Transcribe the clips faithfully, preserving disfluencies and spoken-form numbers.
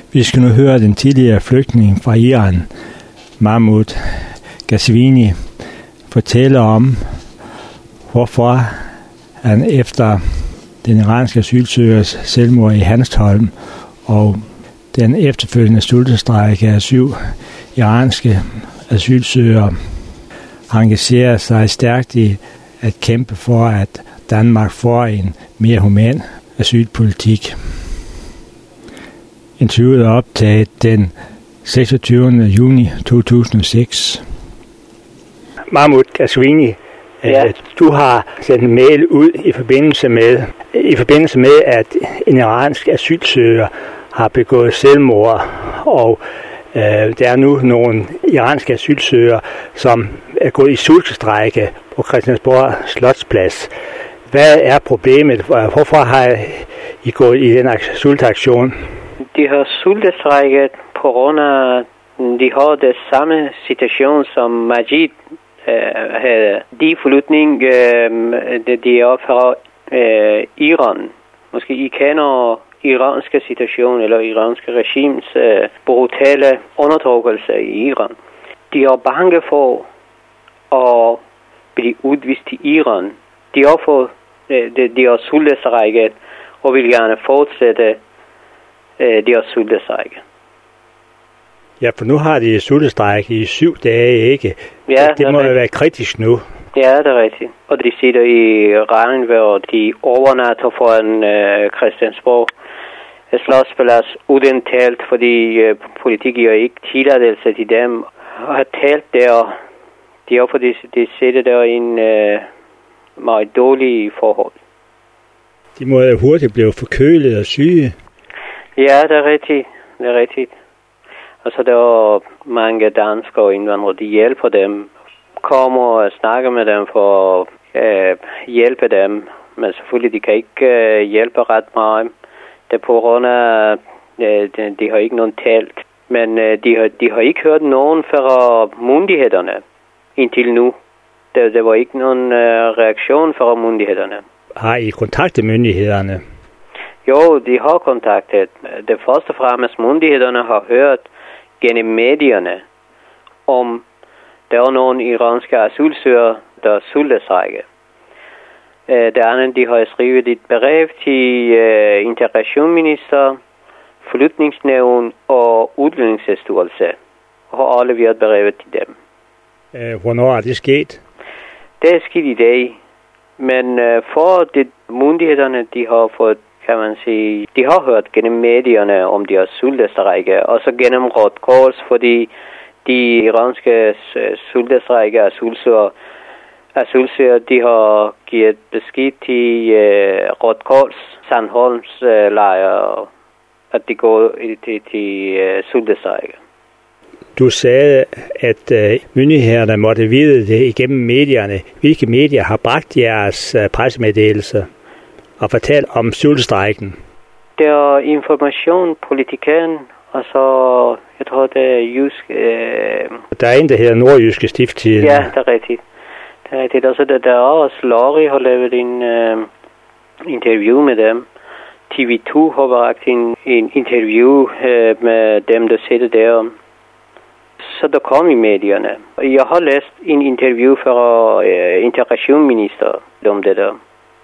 Vi skal nu høre den tidligere flygtning fra Iran, Mahmoud Ghazvini, fortælle om, hvorfor han efter den iranske asylsøgers selvmord i Hanstholm og den efterfølgende sultestrejke af syv iranske asylsøgere engagerer sig stærkt i at kæmpe for, at Danmark får en mere human asylpolitik. Interviewet er optaget den seksogtyvende juni to tusind og seks. Mahmoud Ghazvini, ja. Du har sendt en mail ud i forbindelse med, i forbindelse med, at en iransk asylsøger har begået selvmord, og øh, der er nu nogle iranske asylsøgere, som er gået i sultestrejke på Christiansborg Slotsplads. Hvad er problemet? Hvorfor har I gået i den sulteaktion? De har sultestrækket på grund af, de har det samme situation som Majid øh, havde. De forlutning, øh, de er fra øh, Iran. Måske I kender iranske situation eller iranske regimes øh, brutale undertrykkelse i Iran. De er bange for at blive udvist til Iran. De er for øh, de, de er sultestrækket og vil gerne fortsætte de har sultestrejke. Ja, for nu har de sultestrejke i syv dage, ikke? Ja, det må jo være kritisk nu. Ja, det er rigtigt. Og de sidder i regnvejr, de overnatter foran øh, Christiansborg Slotsplads uden talt, fordi øh, politik er ikke tilladelse til dem. Og har talt der, de er fordi de sidder der i en øh, meget dårlig forhold. De må jo hurtigt blive forkølet og syge. Ja, det er rigtigt. Det er rigtigt. Altså, der er mange danskere og indvandrere, de hjælper dem, kommer og snakker med dem for at øh, hjælpe dem. Men selvfølgelig, de kan ikke øh, hjælpe ret meget. Det er på grund af, øh, de, de har ikke nogen talt. Men øh, de, har, de har ikke hørt nogen fra myndighederne indtil nu. Der, der var ikke nogen øh, reaktion fra myndighederne. Har I kontaktet myndighederne? Jo, de har kontaktet. Det første og fremmest myndighederne har hørt gennem medierne om der er nogle iranske asylsøgere, der er sultestrejke. Det andet, de har skrevet et brev til uh, integrationsminister, flytningsnævn og udlændingsstyrelse og har afleveret brevet til dem. Hvornår er det sket? Det er sket i dag. Men uh, for de myndighederne, de har fået, kan man sige, de har hørt gennem medierne om de har sultestrejke, og så gennem Røde Kors, fordi de iranske sultestrejke asylsøgere, asylsøgere, de har givet besked til uh, Røde Kors, Sandholms uh, lejre, at de går til, til uh, sultestrejke. Du sagde, at uh, myndighederne måtte vide det igennem medierne. Hvilke medier har bragt jeres uh, pressemeddelelse og fortalt om sultestrejken? Der er Information, Politikken, og så, jeg tror, det er Jysk... Øh... Der er en, der hedder Nordjyske Stiftstidende. Ja, det er rigtigt. Det er rigtigt. Og så der, der er også Lori har lavet en øh, interview med dem. T V to har bragt en, en interview øh, med dem, der sidder der. Så der kom i medierne. Jeg har læst en interview fra øh, integrationsminister om det der.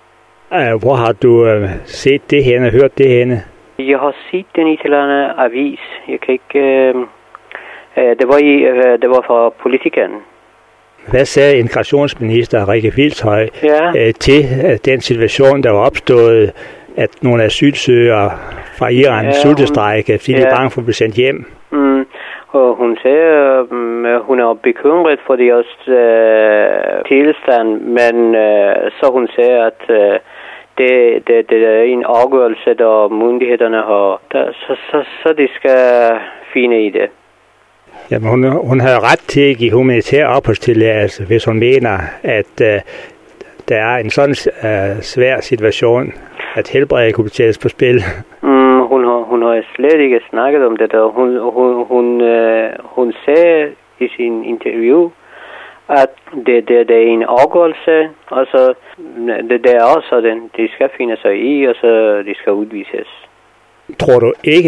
Hvor har du øh, set det henne og hørt det henne? Jeg har set den i et eller andet avis. Jeg kan ikke... Øh, øh, det var i, øh, det var fra Politikken. Hvad sagde integrationsminister Rikke Hvilshøj ja. øh, til øh, den situation, der var opstået, at nogle asylsøgere fra Iran ja, sultestrejke, fordi ja. de er bange for at blive sendt hjem? Mm. Og hun siger, øh, hun er bekymret for deres øh, tilstand, men øh, så hun siger, at øh, det, det, det er en afgørelse, der myndighederne har, der, så, så, så de skal finde i det. Jamen, hun, hun har ret til at give humanitær opholdstilladelse, hvis hun mener, at øh, der er en sådan øh, svær situation, at helbredet kunne betales på spil. Mm, hun, har, hun har slet ikke snakket om det der. Hun, hun, hun, øh, hun sagde i sin interview, at det, det, det er en afgørelse, og så det, det er også sådan, de skal finde sig i, og så de skal udvises. Tror du ikke,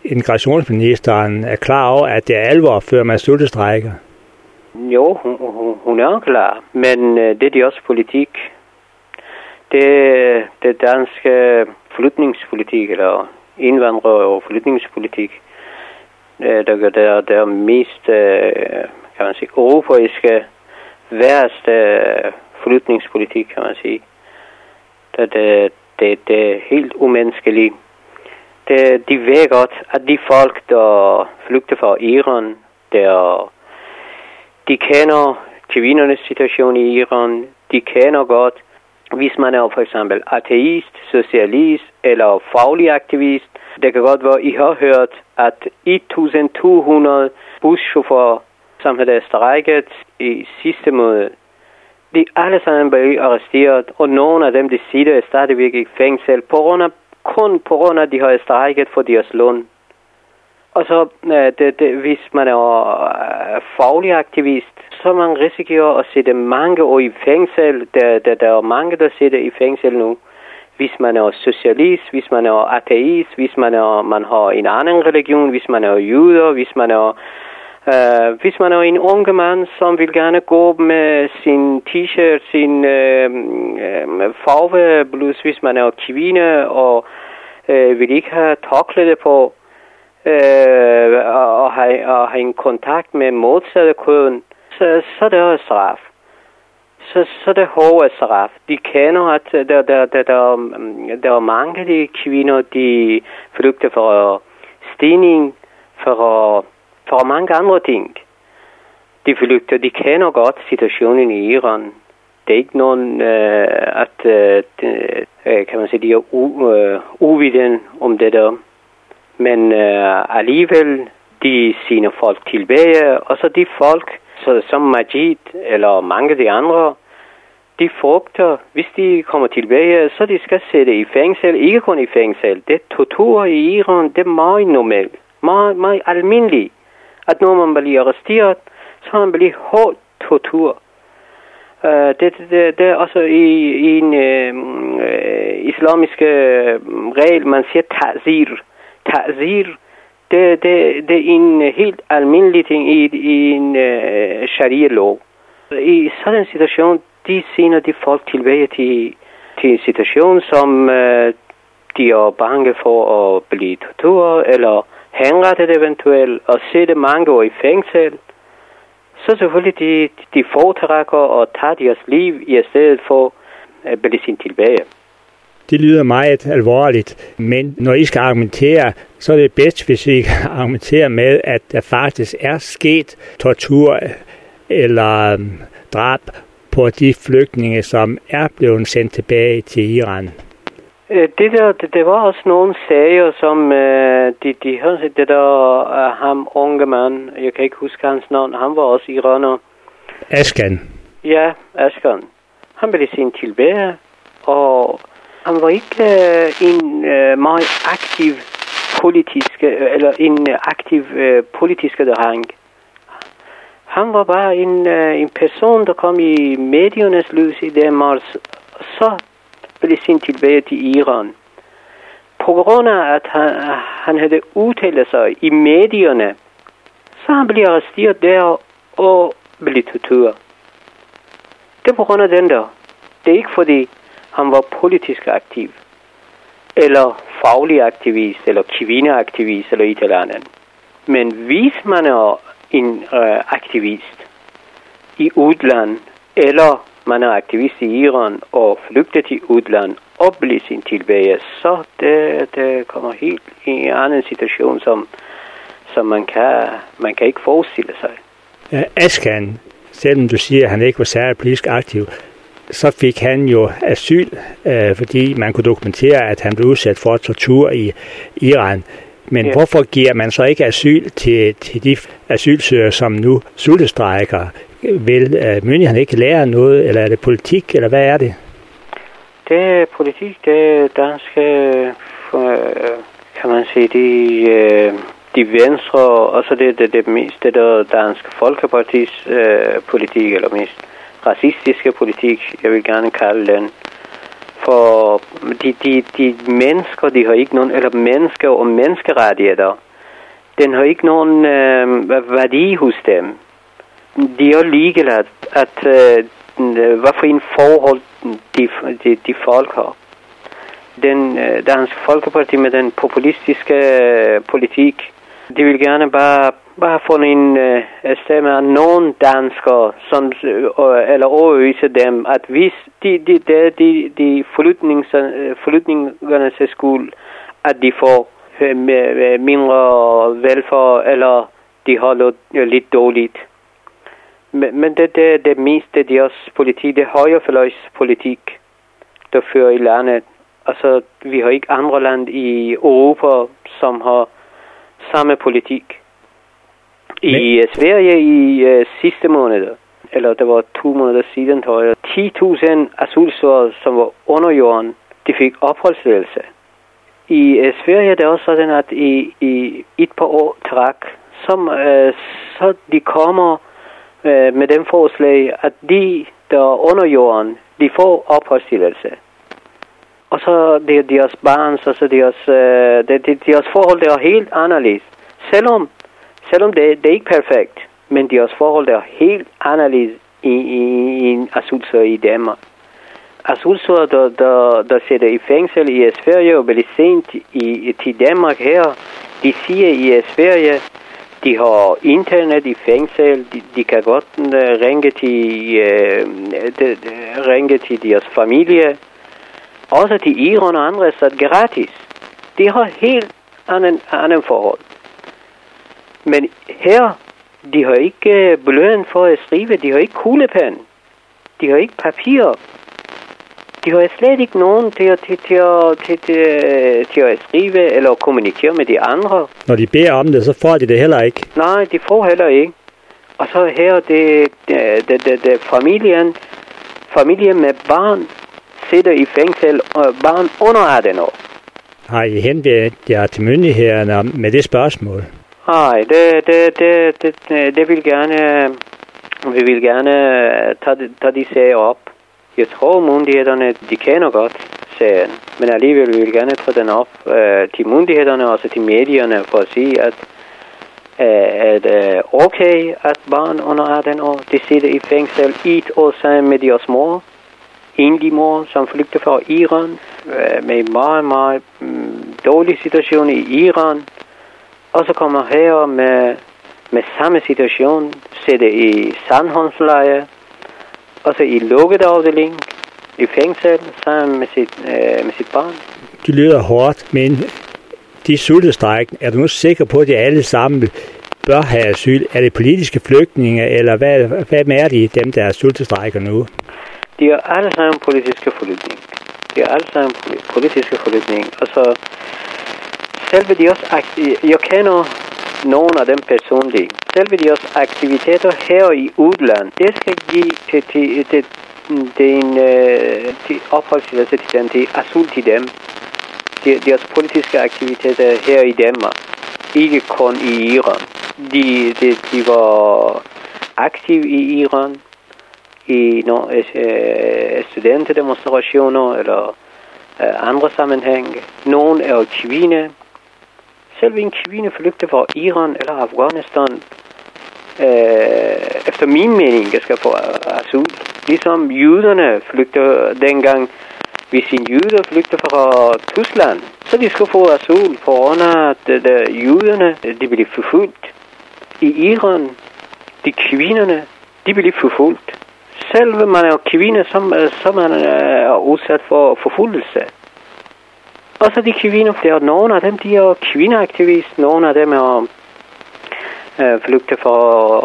integrationsministeren er klar over, at det er alvor, før man sultestrækker? Jo, hun, hun er klar, men det er de også politik. Det, det danske flytningspolitik, eller indvandrer- og flytningspolitik, der der, der er mest, kan man sige, europæiske, værste flytningspolitik, kan man sige. Det, det, det, det er helt umenneskeligt. Det, de ved godt, at de folk, der flygter fra Iran, der, de kender kvindernes situation i Iran, de kender godt, hvis man er for eksempel ateist, socialist eller faglig aktivist. Det kan godt være, I har hørt, at et tusind to hundrede buschauffører, som havde strækket i sidste måned, de alle sammen blev arresteret, og nogle af dem, de sidder stadigvæk i fængsel, på grund af, kun på grund af, at de har strækket for deres løn. Og så, det, det, hvis man er faglig aktivist, så man risikerer at sætte mange år i fængsel. Der, der, der er mange, der sidder i fængsel nu. Hvis man er socialist, hvis man er ateist, hvis man, er, man har en anden religion, hvis man er jøder, hvis man er, øh, hvis man er en unge mand, som vil gerne gå med sin t-shirt, sin øh, øh, farveblus, hvis man er kvinde og øh, vil ikke have tørklæde på, øh, og, have, og have en kontakt med modsatte køn, så, så det er straf. Så, så det hårde straf. De kender, at der, der, der, der, der er mange af de kvinder, de flygter for stigning, for, for mange andre ting. De flygter, de kender godt situationen i Iran. Det er ikke nogen, øh, at øh, kan man sige, de er u, øh, uviden om det der. Men øh, alligevel, de sender folk tilbage, og så de folk, så som Majid eller mange af de andre, de frugter, hvis de kommer tilbage, så de skal sætte i fængsel, ikke kun i fængsel. Det tortur i Iran, det er meget normalt, meget, meget almindeligt, at når man bliver arresteret, så man bliver hårdt tortur. Uh, det, det, det er også i, i en uh, islamisk regel, man siger ta'zir. Ta'zir, Det, det, det er en helt almindelig ting i, i en uh, sharia-lov. I sådan en situation, de sender de folk tilbage til, til en situation, som uh, de er bange for at blive tortureret, eller henrettet eventuelt, og sætte mange år i fængsel. Så selvfølgelig de, de foretrækker at tage deres liv i stedet for at blive sendt tilbage. Det lyder meget alvorligt, men når I skal argumentere, så er det bedst, hvis I argumenterer med, at der faktisk er sket tortur eller drab på de flygtninge, som er blevet sendt tilbage til Iran. Det der, det, det var også nogle sager, som de, de havde set, det der uh, ham unge mand, jeg kan ikke huske hans navn, han var også iraner. Askan. Ja, Askan. Han blev sendt tilbage, og han var ikke uh, en uh, meget aktiv politisk, eller en aktiv uh, politisk dreng. Han var bare en, uh, en person, der kom i mediernes lys i Danmark, så blev sendt tilbage til Iran. På grund af, at han, han havde udtalt sig i medierne, så han blev arresteret der og blev tortureret. Det er på grund af den der. Det er ikke fordi han var politisk aktiv, eller faglig aktivist, eller kvindeaktivist, eller et eller andet. Men hvis man er en øh, aktivist i udlandet, eller man er aktivist i Iran og flygter til udland og bliver sendt tilbage, så det, det kommer helt i en anden situation, som, som man, kan, man kan ikke forestille sig. Ja, Askan, selvom du siger, at han ikke var særlig politisk aktiv, så fik han jo asyl, øh, fordi man kunne dokumentere, at han blev udsat for tortur i Iran. Men ja. Hvorfor giver man så ikke asyl til, til de asylsøgere, som nu sultestrækker? Vil uh, myndighederne ikke lære noget, eller er det politik, eller hvad er det? Det er politik, det er danske, uh, kan man sige, de, uh, de venstre, og så det, det, det meste der danske folkepartis uh, politik, eller mest racistiske politik, jeg vil gerne kalde den. For de, de, de mennesker, de har ikke nogen, eller mennesker og menneskerettigheder, den har ikke nogen øh, værdi hos dem. De er ligeglade, at øh, hvad for en forhold de, de, de folk har. Den øh, Dansk Folkeparti med den populistiske øh, politik, de vil gerne bare bare få en øh, stemme af nogle danskere, som, øh, eller overbevise dem, at hvis de, de, de, de, de forflytningernes skuld, at de får øh, mindre velfærd, eller de har lidt, lidt dårligt. Men, men det, det, det meste deres politik, det højrefløjspolitik, der fører i landet. Altså, vi har ikke andre land i Europa, som har samme politik. I uh, Sverige i uh, sidste måned, eller det var to måneder siden, tror jeg, ti tusind asylsøgere, som var under jorden, de fik opholdstilladelse. I uh, Sverige det er også sådan, at i, i et par år træk, som, uh, så de kommer uh, med den forslag, at de, der er under jorden, de får opholdstilladelse. Og så det er deres barn, så, så deres, uh, det, det, deres forhold der er helt anderledes. Selvom Selvom det, det er ikke perfekt, men deres forhold er helt anderledes i, i, i en asylsøger i Danmark. Asylsøger, der, der, der sidder i fængsel i Sverige og bliver sendt i, til Danmark her, de siger i Sverige, de har internet i fængsel, de, de kan godt uh, ringe, til, uh, de, de, ringe til deres familie, også til Iran og andre steder gratis. De har helt anden, anden forhold. Men her, de har ikke beløn for at skrive, de har ikke kuglepen, de har ikke papir, de har slet ikke nogen til at, til, til, til, til, til at skrive eller kommunikere med de andre. Når de beder om det, så får de det heller ikke? Nej, de får heller ikke. Og så her, det, det, det, det, det familien, familien med barn sidder i fængsel, og barn under atten år. Har I henvendt jer til myndighederne med det spørgsmål? Nej, det, det, det, det, det vil gerne, vi vil gerne tage, tage de sager op. Jeg tror, myndighederne, de kender godt sagen, men alligevel vil vi gerne tage den op uh, til myndighederne, også til medierne, for at sige, at uh, at uh, okay, at barn under atten år, de sidder i fængsel et år sammen med deres mor, enlig mor, som flygter fra Iran, uh, med en meget, meget um, dårlig situation i Iran, og så kommer her med, med samme situation, sidder i Sandholmslejre, og så i lukket afdeling, i fængsel, sammen med sit, øh, med sit barn. Det lyder hårdt, men de sultestrækken, er du nu sikker på, at de alle sammen bør have asyl? Er det politiske flygtninge, eller hvad, hvad er de, dem der er sultestrækker nu? De er alle sammen politiske flygtninge. De er alle sammen politiske flygtninge. Altså, selve de også, jeg kender nogle af dem personligt. Selve de også aktiviteter her i udlandet, det skal give til, til, til, til en til opholdstilladelse til dem, til asyl til dem. De, deres politiske aktiviteter her i Danmark, ikke kun i Iran. De, de, de var aktive i Iran, i no, øh, studenterdemonstrationer eller øh, andre sammenhæng. Nogle er kvinde. Selv en kvinde flygter fra Iran eller Afghanistan, øh, efter min mening, skal få asyl. Ligesom jøderne flygter dengang, hvis en jøder flygter fra Tyskland, så de skal få asyl, for grund af at jøderne, de bliver forfulgt. I Iran, de kvinderne, de bliver forfulgt. Selv man er kvinde, så, så man er udsat for forfølgelse. Og så de kvinder, flere, nogle af dem, de er kvindeaktivister, nogle af dem er øh, flygtet fra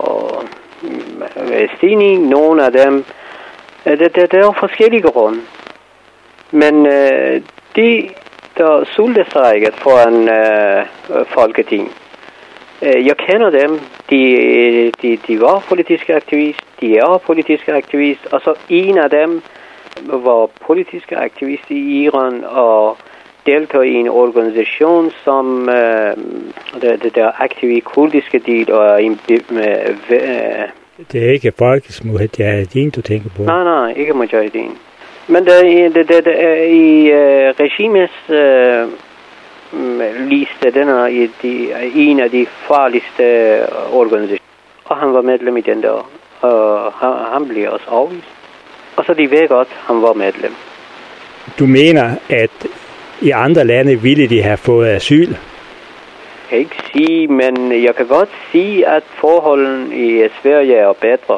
øh, stigning, nogle af dem, øh, det, det, det er forskellige grunde. Men øh, de, der sultestrækket foran øh, Folketing, øh, jeg kender dem, de, de, de var politiske aktivister, de er politiske aktivister, og så en af dem var politiske aktivist i Iran, og deltager i en organisation, som øh, der, der er aktiv i kurdiske del, og en, med, øh, det er ikke Folkets Mujahedin, du tænker på? Nej, nej, ikke Mujahedin. Men der, der, der, der, i øh, regimets øh, liste den i de, en af de farligste organisationer. Og han var medlem i den der, og han, han blev også afvist. Og så de ved godt, han var medlem. Du mener, at i andre lande ville de have fået asyl? Jeg kan ikke sige, men jeg kan godt sige, at forholdene i Sverige er bedre.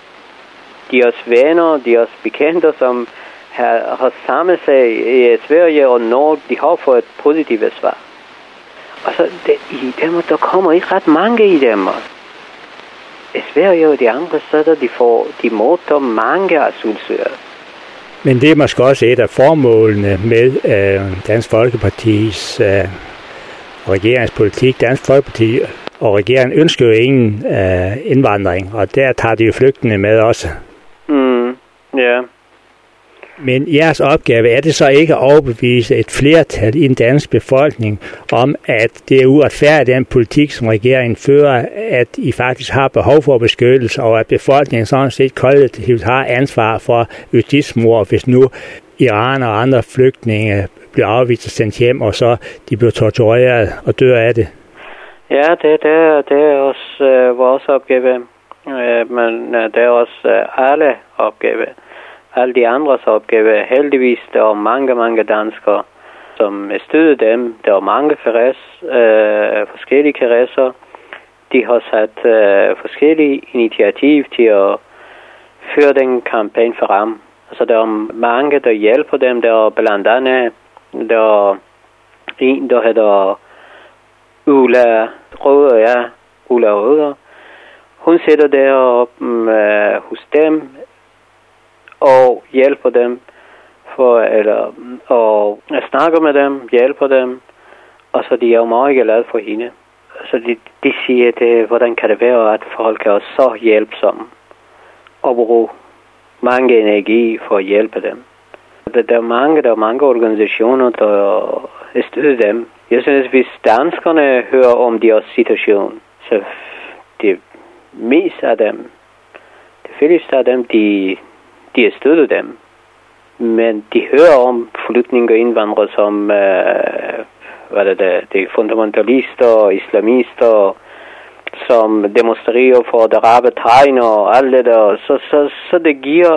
De er venner, de er bekendte, som har, har samlet sig i Sverige og Norge, de har fået et positivt svar. Og så det, i dem, der kommer ikke ret mange i dem. I Sverige og de andre steder, de, får, de modtager mange asylsøgere. Men det er måske også et af formålene med øh, Dansk Folkepartis øh, regeringspolitik. Dansk Folkeparti og regeringen ønsker jo ingen øh, indvandring, og der tager de jo flygtninge med også. Mm, ja. Yeah. Men jeres opgave er det så ikke at overbevise et flertal i den danske befolkning om, at det er uretfærdigt den politik, som regeringen fører, at I faktisk har behov for beskyttelse, og at befolkningen sådan set kollektivt har ansvar for justitsmord, hvis nu Iran og andre flygtninge bliver afvist og sendt hjem, og så de bliver tortureret og dør af det? Ja, det, det, det er også øh, vores opgave, øh, men øh, det er også øh, alle opgave. Alle de andres opgave. Heldigvis, der er mange, mange danskere, som støtter dem. Der er mange kares, øh, forskellige karesser. De har sat øh, forskellige initiativ til at føre den kampagne frem. Altså, der er mange, der hjælper dem. Der er blandt andet, der er en, der hedder Ulla Røder, ja, Ulla Røder. Hun sidder der øh, hos dem og hjælper dem, for, eller, og snakker med dem, hjælper dem, og så de er jo meget glade for hende. Så de, de siger, det, hvordan kan det være, at folk er så hjælpsomme og bruger mange energi for at hjælpe dem. Der, der, er mange, der er mange organisationer, der støtter dem. Jeg synes, hvis danskerne hører om deres situation, så det mest af dem, det fleste af dem, de De støtter dem, men de hører om flygtninge og indvandrere som øh, hvad er det, de fundamentalister og islamister, som demonstrerer for at rabe tegn og alt det der. Så, så, så det giver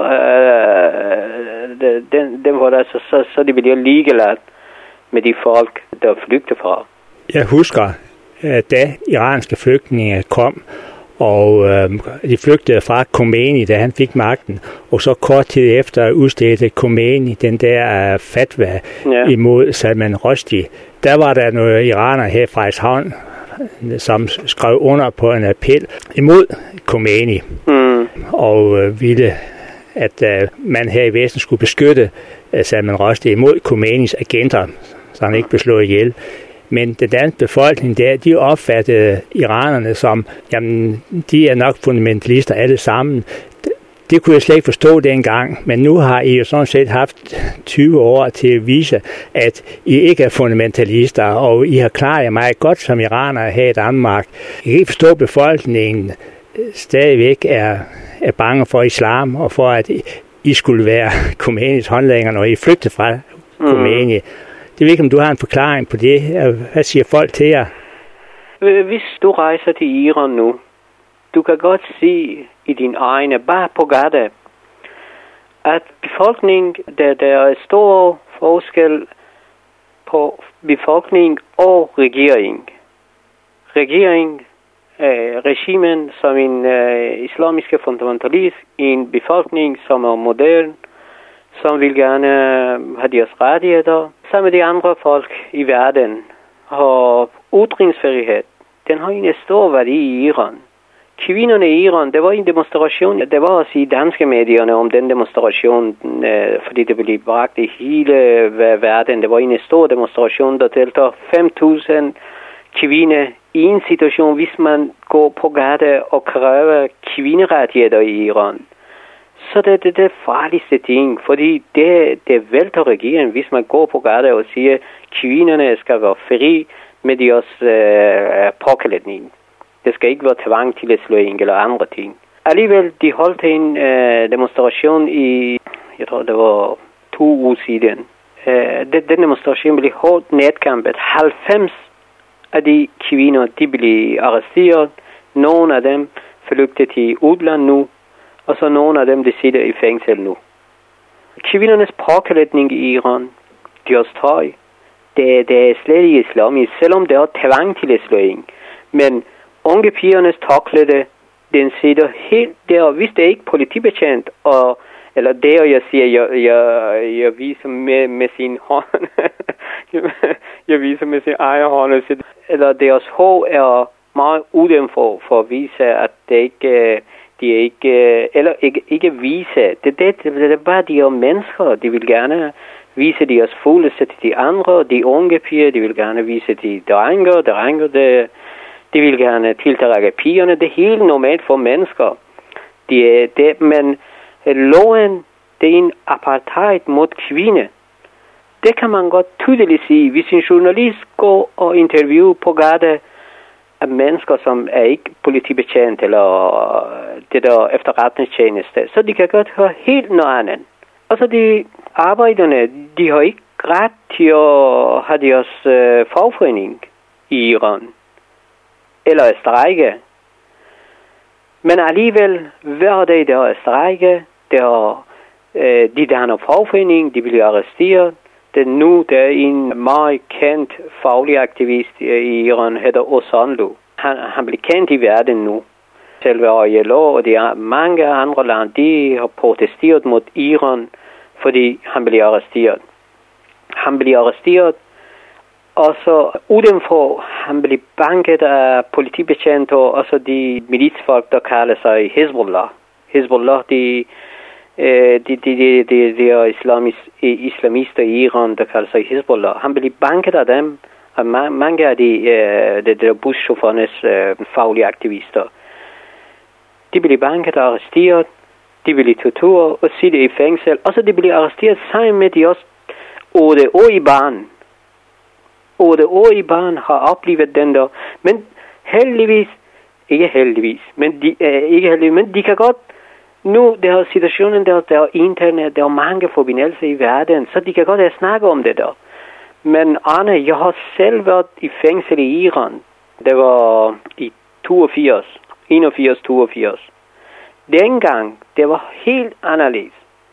øh, den, dem, hvor der, så, så, så det bliver ligeglade med de folk, der flygter fra. Jeg husker, da iranske flygtninge kom, og øh, de flygtede fra Khomeini, da han fik magten, og så kort tid efter udstedte Khomeini den der uh, fatwa ja. imod Salman Rushdie. Der var der nogle iranere her fra Frederikshavn, som skrev under på en appel imod Khomeini, mm. og øh, ville, at øh, man her i Vesten skulle beskytte øh, Salman Rushdie imod Khomeinis agenter, så han ikke blev slået ihjel. Men den danske befolkning der, de opfattede iranerne som, jamen, de er nok fundamentalister alle sammen. Det, det kunne jeg slet ikke forstå dengang, men nu har I jo sådan set haft tyve år til at vise, at I ikke er fundamentalister, og I har klaret jer meget godt som iranere her i Danmark. Jeg kan ikke forstå, at befolkningen stadigvæk er, er bange for islam, og for at I, I skulle være Khomeinis håndlanger, når I flygtede fra Khomeini. Mm. Det ved ikke, om du har en forklaring på det. Hvad siger folk til jer? Hvis du rejser til Iran nu, du kan godt se i din egne, bare på gade, at befolkningen, der, der er stor forskel på befolkning og regering. Regering, øh, regimen som en øh, islamisk fundamentalist, en befolkning som er modern, som vil gerne have deres rettigheder. Sammen med de andre folk i verden har ytringsfrihed. Den har en stor værdi i Iran. Kvinderne i Iran, det var en demonstration. Det var også i danske medierne om den demonstration, fordi det blev bragt i hele verden. Det var en stor demonstration, der deltog fem tusind kvinder i en situation, hvis man går på gade og kræver kvinderettigheder i Iran. Så det er det, det farligste ting, fordi det, det vælter regeringen, hvis man går på gade og siger, at kvinderne skal være fri med deres øh, påklædning. Det skal ikke være tvang til at slå en eller andre ting. Alligevel, de holdt en øh, demonstration i, jeg tror det var to uger siden, øh, den, den demonstration blev hårdt nedkæmpet. halvfems af de kvinder, de blev arresteret. Nogle af dem flygtede til udland nu, og så nogle af dem, de sidder i fængsel nu. Kvindernes påklædning i Iran, deres tøj, det, det er slet ikke islamisk, selvom det er tvang til islam. Men unge pigernes tørklæde, den sidder helt der, hvis det er ikke politibetjent, og, eller der, jeg siger, jeg, jeg, jeg viser med, med sin hånd, jeg viser med sin egen hånd, eller deres hår er meget uden for, for at vise, at det ikke, de ikke, eller ikke, ikke vise, det, det, det er bare de er mennesker, de vil gerne vise deres følelser til de andre, de unge piger, de vil gerne vise de drenge, drenge, det, de vil gerne tiltrække pigerne, det er helt normalt for mennesker. De, det, men loven, det er en apartheid mod kvinde. Det kan man godt tydeligt sige. Hvis en journalist går og interviewer på gade af mennesker, som er ikke politibetjent eller det der efterretningstjeneste, så de kan godt høre helt noget andet. Og så de arbejderne, de har ikke ret til at have deres øh, fagforening i Iran. Eller strejke. Men alligevel, hver dag der er strejke, der øh, de der har fagforening, de bliver arresteret. Det nu der er en meget kendt faglig aktivist i Iran, hedder Osanlu. Han, han bliver kendt i verden nu. Selve I L O og de mange andre lande, de har protesteret mod Iran, fordi han bliver arresteret. Han bliver arresteret, og så udenfor, han bliver banket af politibetjenter, og så de militsfolk, der kalder sig Hezbollah. Hezbollah, de, de, de, de, de, de er islamis, islamister i Iran, der kalder sig Hezbollah. Han bliver banket af dem, og mange af de, de, de buschaufførernes faglige aktivister. De bliver banket og arresteret, de bliver tortur og sidder i fængsel, og så de bliver arresteret sammen med de også otteårige barn. otteårige barn har oplevet den der, men heldigvis, ikke heldigvis, men de, øh, ikke heldigvis, men de kan godt, nu der er situationen der, der er internet, der er mange forbindelser i verden, så de kan godt snakke om det der. Men Arne, jeg har selv været i fængsel i Iran. Det var i toogfirs, enogfirs toogfirs. Dengang, det var helt anderledes.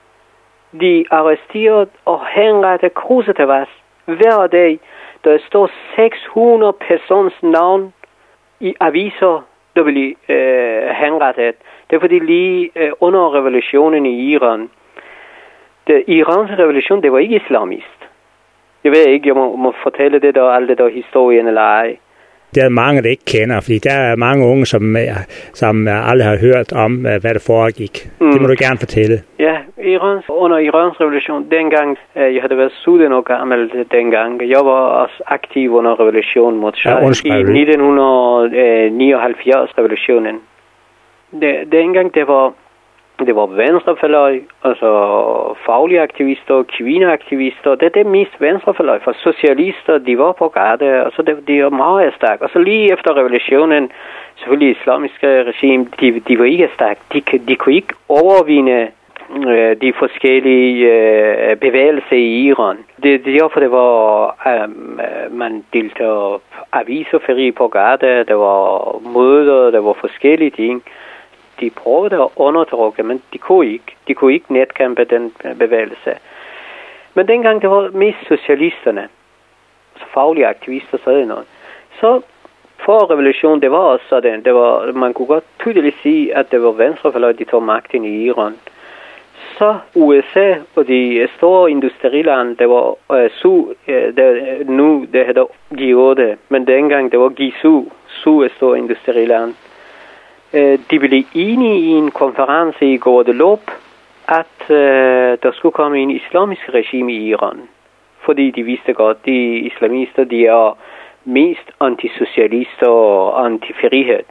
De arresterede og henrettede krydset til vas. Hver dag, der står seks hundrede personers navn i aviser, der blev øh, henrettet. Det er fordi lige øh, under revolutionen i Iran, det iranske revolution, det var ikke islamist. Jeg ved ikke, jeg må, må fortælle det der, alt det der historien eller ej. Der er mange, der ikke kender, fordi der er mange unge, som, som aldrig har hørt om, hvad der foregik. Mm. Det må du gerne fortælle. Ja, Irans, under Irans revolution, dengang, jeg havde været sytten år gammel dengang, jeg var også aktiv under revolutionen mod Shah, ja, i nitten nioghalvfjerds revolutionen. Det, dengang, det var, det var venstrefløj, altså faglige aktivister, kvindeaktivister, det er det mest venstrefløj, for socialister, de var på gade, og så det, de var meget stærke. Og så lige efter revolutionen, selvfølgelig islamiske regime, de, de var ikke stærke. De, de kunne ikke overvinde øh, de forskellige øh, bevægelser i Iran. Det, det derfor det var, øh, man delte aviser på gade, der var møder, der var forskellige ting. De prøvede at undertrykke, men de kunne ikke. De kunne ikke nedkæmpe den bevægelse. Men dengang det var mest socialisterne, så faglige aktivister, sådan noget. Så for revolutionen, det var også sådan. Det var, man kunne godt tydeligt sige, at det var venstrefløj, de tog magten i Iran. Så U S A og de store industrilande, det var uh, su, uh, det, nu det hedder G otte, men dengang det var G syv, su er store industriland. De blev enige i en konference i Guadeloupe, at uh, der skulle komme en islamisk regime i Iran. Fordi de vidste godt, de islamister, de er mest antisocialister og antifrihed.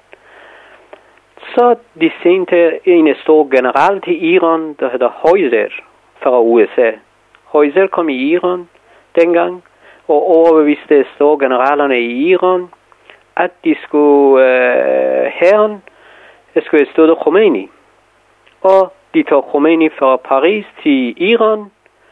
Så de sendte en stor general til Iran, der hedder Heuser fra U S A. Heuser kom i Iran dengang, og overbeviste store generalerne i Iran, at de skulle uh, herren, jeg skulle støtte Khomeini. Og de tog Khomeini fra Paris til Iran,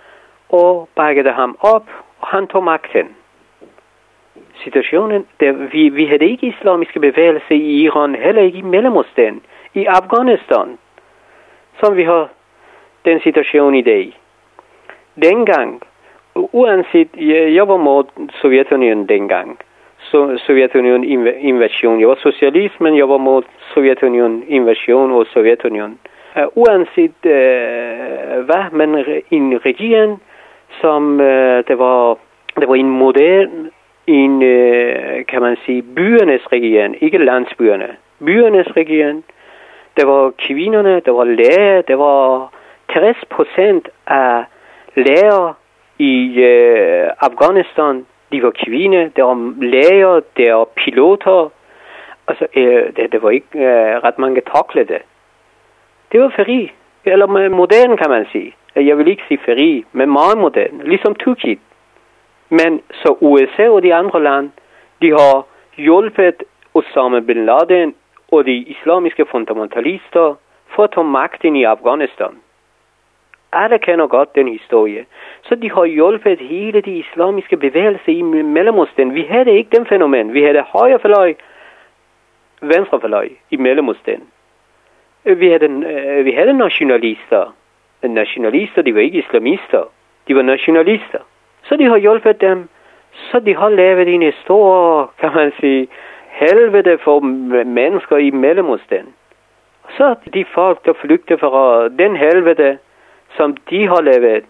og bakkede ham op, og han tog magten. Situationen, der, vi, vi havde ikke islamiske bevægelser i Iran, heller ikke i Mellemøsten, i Afghanistan, som vi har den situation i dag. Dengang, uanset, jeg, jeg var mod Sovjetunionen dengang, so, Sovjetunionen invasion. Jeg var socialist, men jeg var mod Sovjetunionen invasion og Sovjetunionen. Uh, uanset uh, hvad, men en regering, som uh, det var, det var en modern, en, uh, kan man sige, byernes regering, ikke landsbyerne. Byernes regering, der var kvinderne, der var læger, der var tres procent af læger i uh, Afghanistan, de var kvinder, der var læger, der var piloter, altså uh, det, det var ikke uh, ret mange taklede. Det var fri, eller modern kan man sige. Jeg vil ikke sige fri, men meget modern, ligesom Tyrkiet. Men så U S A og de andre lande, de har hjulpet Osama bin Laden og de islamiske fundamentalister for at tage magten i Afghanistan. Alle kender godt den historie. Så de har hjulpet hele de islamiske bevægelser i Mellemøsten. Vi havde ikke den fænomen. Vi havde højre fløj, venstre fløj i Mellemøsten. Vi havde, uh, vi havde nationalister. Nationalister, de var ikke islamister. De var nationalister. Så de har hjulpet dem. Så de har lavet en stor, kan man sige, helvede for mennesker i Mellemøsten. Så de folk, der flygter fra den helvede, som de har lavet,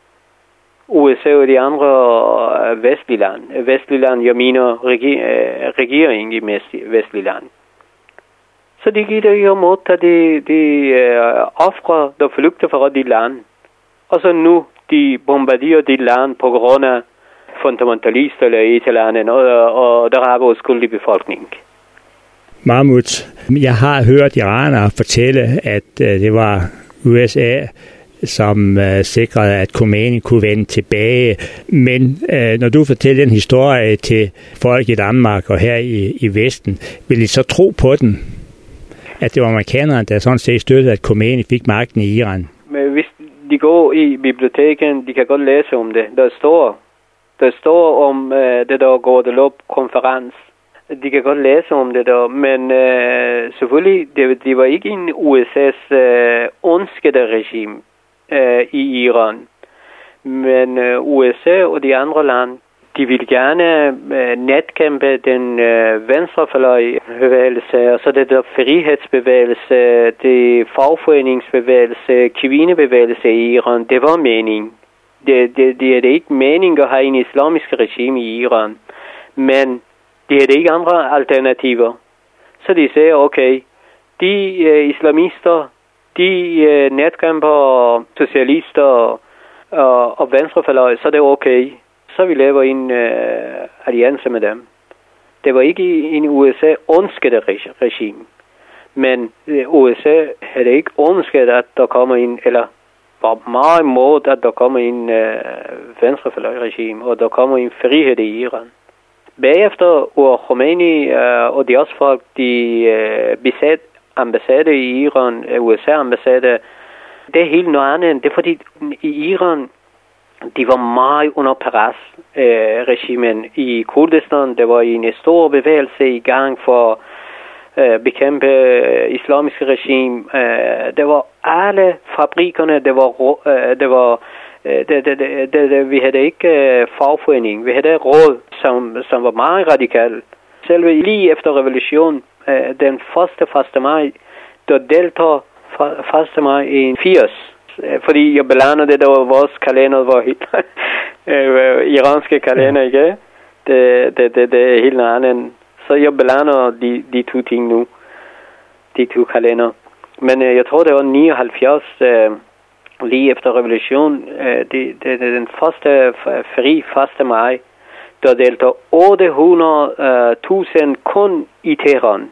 U S A og de andre vestlige lande. Vestlige lande, jeg mener regeringen i vestlige lande. Så de giver jo mod, at de, de uh, ofre, der flygter fra de lande. Og så nu, de bombarderer de lande på grund af fundamentalister eller et eller andet, og, og der er vores skyldige befolkning. Mahmoud, jeg har hørt iranere fortælle, at uh, det var U S A, som uh, sikrede, at Khomeini kunne vende tilbage. Men uh, når du fortæller den historie til folk i Danmark og her i, i Vesten, vil I så tro på den? At det var amerikanerne, der sådan set støttede, at Khomeini fik magten i Iran? Men hvis de går i biblioteken, de kan godt læse om det. Der står, der står om uh, det der Guadeloupe-konference. De kan godt læse om det der, men uh, selvfølgelig, det, det var ikke en U S A's uh, ønskede regime uh, i Iran. Men uh, U S A og de andre lande, de vil gerne uh, netkæmpe den uh, venstrefløj bevægelse, og så det der frihedsbevægelse, det fagforeningsbevægelse, kvindebevægelse i Iran. Det var mening. Det, det, det er det ikke mening at have en islamisk regime i Iran. Men det er det ikke andre alternativer. Så de siger, okay, de uh, islamister, de uh, netkæmper, socialister og, og venstrefløj, så det er okay. Så vi laver en uh, alliance med dem. Det var ikke en U S A ønskede regime. Men uh, U S A havde ikke ønsket, at der kommer en, eller var meget imod, at der kommer en uh, venstrefløj regime, og der kommer en frihed i Iran. Bagefter, hvor Khomeini uh, og de også folk, de uh, besat ambassade i Iran, U S A-ambassade, det er helt noget andet. Det er fordi i Iran, de var meget under pres, øh, regimen i Kurdistan. Der var en stor bevægelse i gang for at øh, bekæmpe øh, islamiske regime. Øh, der var alle fabrikkerne, der var, øh, der var øh, det, det, det, det, vi havde ikke øh, fagforening, vi havde råd, som, som var meget radikal. Selve lige efter revolutionen, øh, den første første maj, der deltog første maj i firs. Fordi jeg belander det, der var vores kalender, var helt iranske kalender, ikke? Det, det, det, det er helt noget andet. Så jeg belander de, de to ting nu, de to kalender. Men uh, jeg tror, det var nioghalvfjerds, uh, lige efter revolutionen, uh, det, det, det den første fri første maj, der deltog otte hundrede tusind kun i Teheran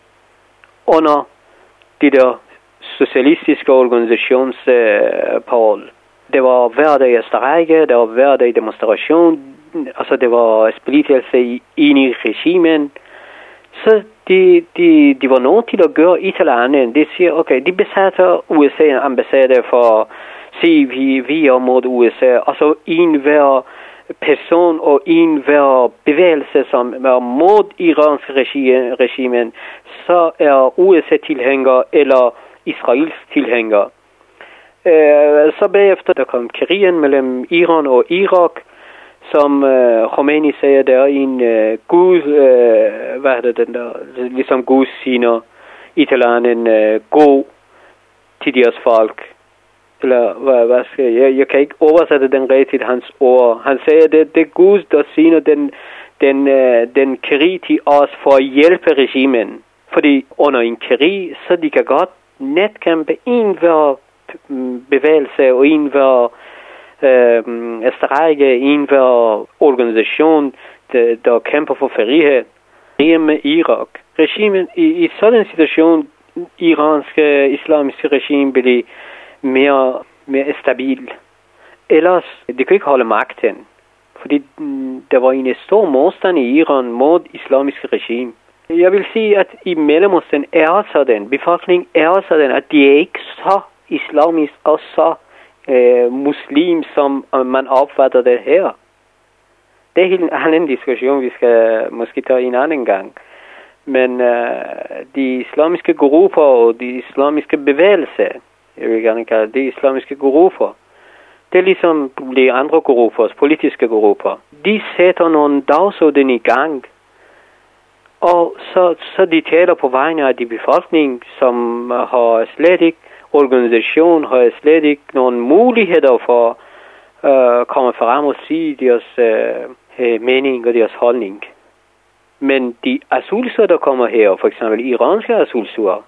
under de der socialistiske organisationsparol. Uh, det var hver dag strejke, det var hver dag demonstration, altså det var splittelse ind i regimen. Så de, de, de var nødt til at gøre et eller andet. De siger, okay, de besatte U S A-ambassade for se vi, vi er mod U S A, og så en hver person og en hver bevægelse, som er mod iransk regimen, så er U S A-tilhænger eller Israels tilhænger. Øh, så bagefter der kom krigen mellem Iran og Irak, som øh, Khomeini sagde, der er en øh, Gud, øh, hvad hedder den der, ligesom Gud siger, Italien øh, gå til deres folk. Eller hvad, hvad skal jeg? Jeg kan ikke oversætte den rigtigt, hans ord. Han sagde, det, det er Gud, der siger, den, den, øh, den krig til os for at hjælpe regimen. Fordi under en krig, så de kan godt netkæmpe en hver bevægelse og en hver øh, strække, en hver organisation, der, der kæmper for frihed. Det med Irak. Regimen i, i sådan en situation, iranske islamiske regime blev mere, mere stabil. Ellers, de kunne ikke holde magten. Fordi der var en stor modstand i Iran mod islamiske regime. Jeg vil sige, at i Mellemøsten er sådan, befolkningen er sådan, at de er ikke så islamisk og så øh, muslim, som man opfatter det her. Det er en anden diskussion, vi skal måske tage en anden gang. Men øh, de islamiske grupper og de islamiske bevægelser, jeg vil gerne kalde det islamiske grupper, det er ligesom de andre grupper, politiske grupper. De sætter nogle dagsorden i gang, og så, så de taler på vegne af de befolkning, som har slet ikke organisation, har slet ikke nogen muligheder for at uh, komme frem og sige deres uh, mening og deres holdning. Men de asylsøgere, der kommer her, for eksempel iranske asylsøgere,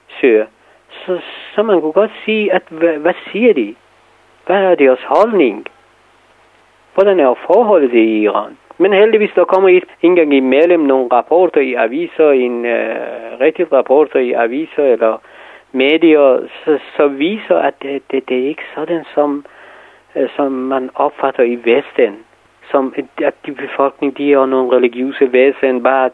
så, så man kunne godt sige, at hvad, hvad siger de? Hvad er deres holdning? Hvordan er forholdet i Iran? Men heldigvis, der kommer et engang imellem nogle rapporter i aviser, en uh, rigtig rapporter i aviser eller medier, så, så viser, at det, det, det er ikke sådan, som, uh, som man opfatter i Vesten. Som at de befolkning, de er nogle religiøse væsen, bare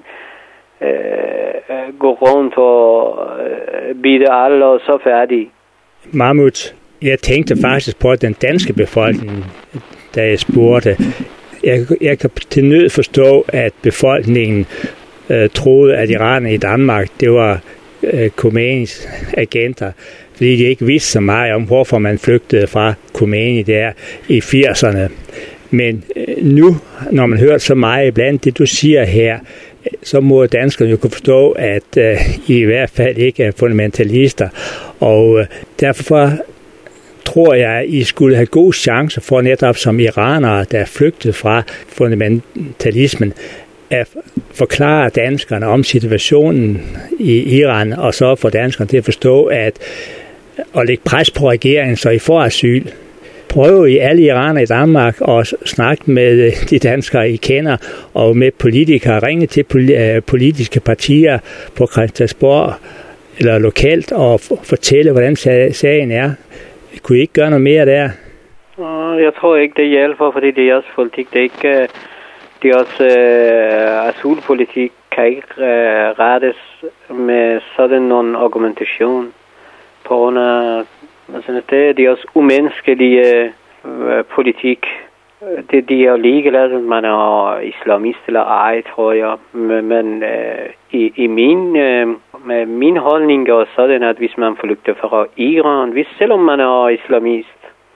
uh, uh, går rundt og uh, bider alle, og så færdig. Mahmoud, jeg tænkte faktisk på den danske befolkning, da jeg spurgte. Jeg, jeg kan til nød forstå, at befolkningen øh, troede, at iranerne i Danmark, det var øh, Khomeinis agenter, fordi de ikke vidste så meget om, hvorfor man flygtede fra Khomeini der i firserne. Men øh, nu, når man hører så meget blandt det, du siger her, så må danskerne jo kunne forstå, at øh, I i hvert fald ikke er fundamentalister. Og øh, derfor tror jeg, at I skulle have gode chancer for netop som iranere, der er flygtet fra fundamentalismen, at forklare danskerne om situationen i Iran, og så få danskerne til at forstå, at at lægge pres på regeringen, så I får asyl. Prøv i alle iranere i Danmark at snakke med de danskere, I kender, og med politikere, ringe til politiske partier på Christiansborg eller lokalt, og fortælle, hvordan sagen er. Kunne I ikke gøre noget mere der? Jeg tror ikke, det hjælper, fordi det er også politik. Det er ikke, det er også uh, asylpolitik kan ikke uh, rettes med sådan nogen argumentation. På grund af, altså det, det er også umenneskelige uh, politik. Det, det er ligeglade, man er islamist eller ej, tror jeg. Men uh, i, i min, uh, med min holdning er sådan, at hvis man flygter fra Iran, hvis selvom man er islamist,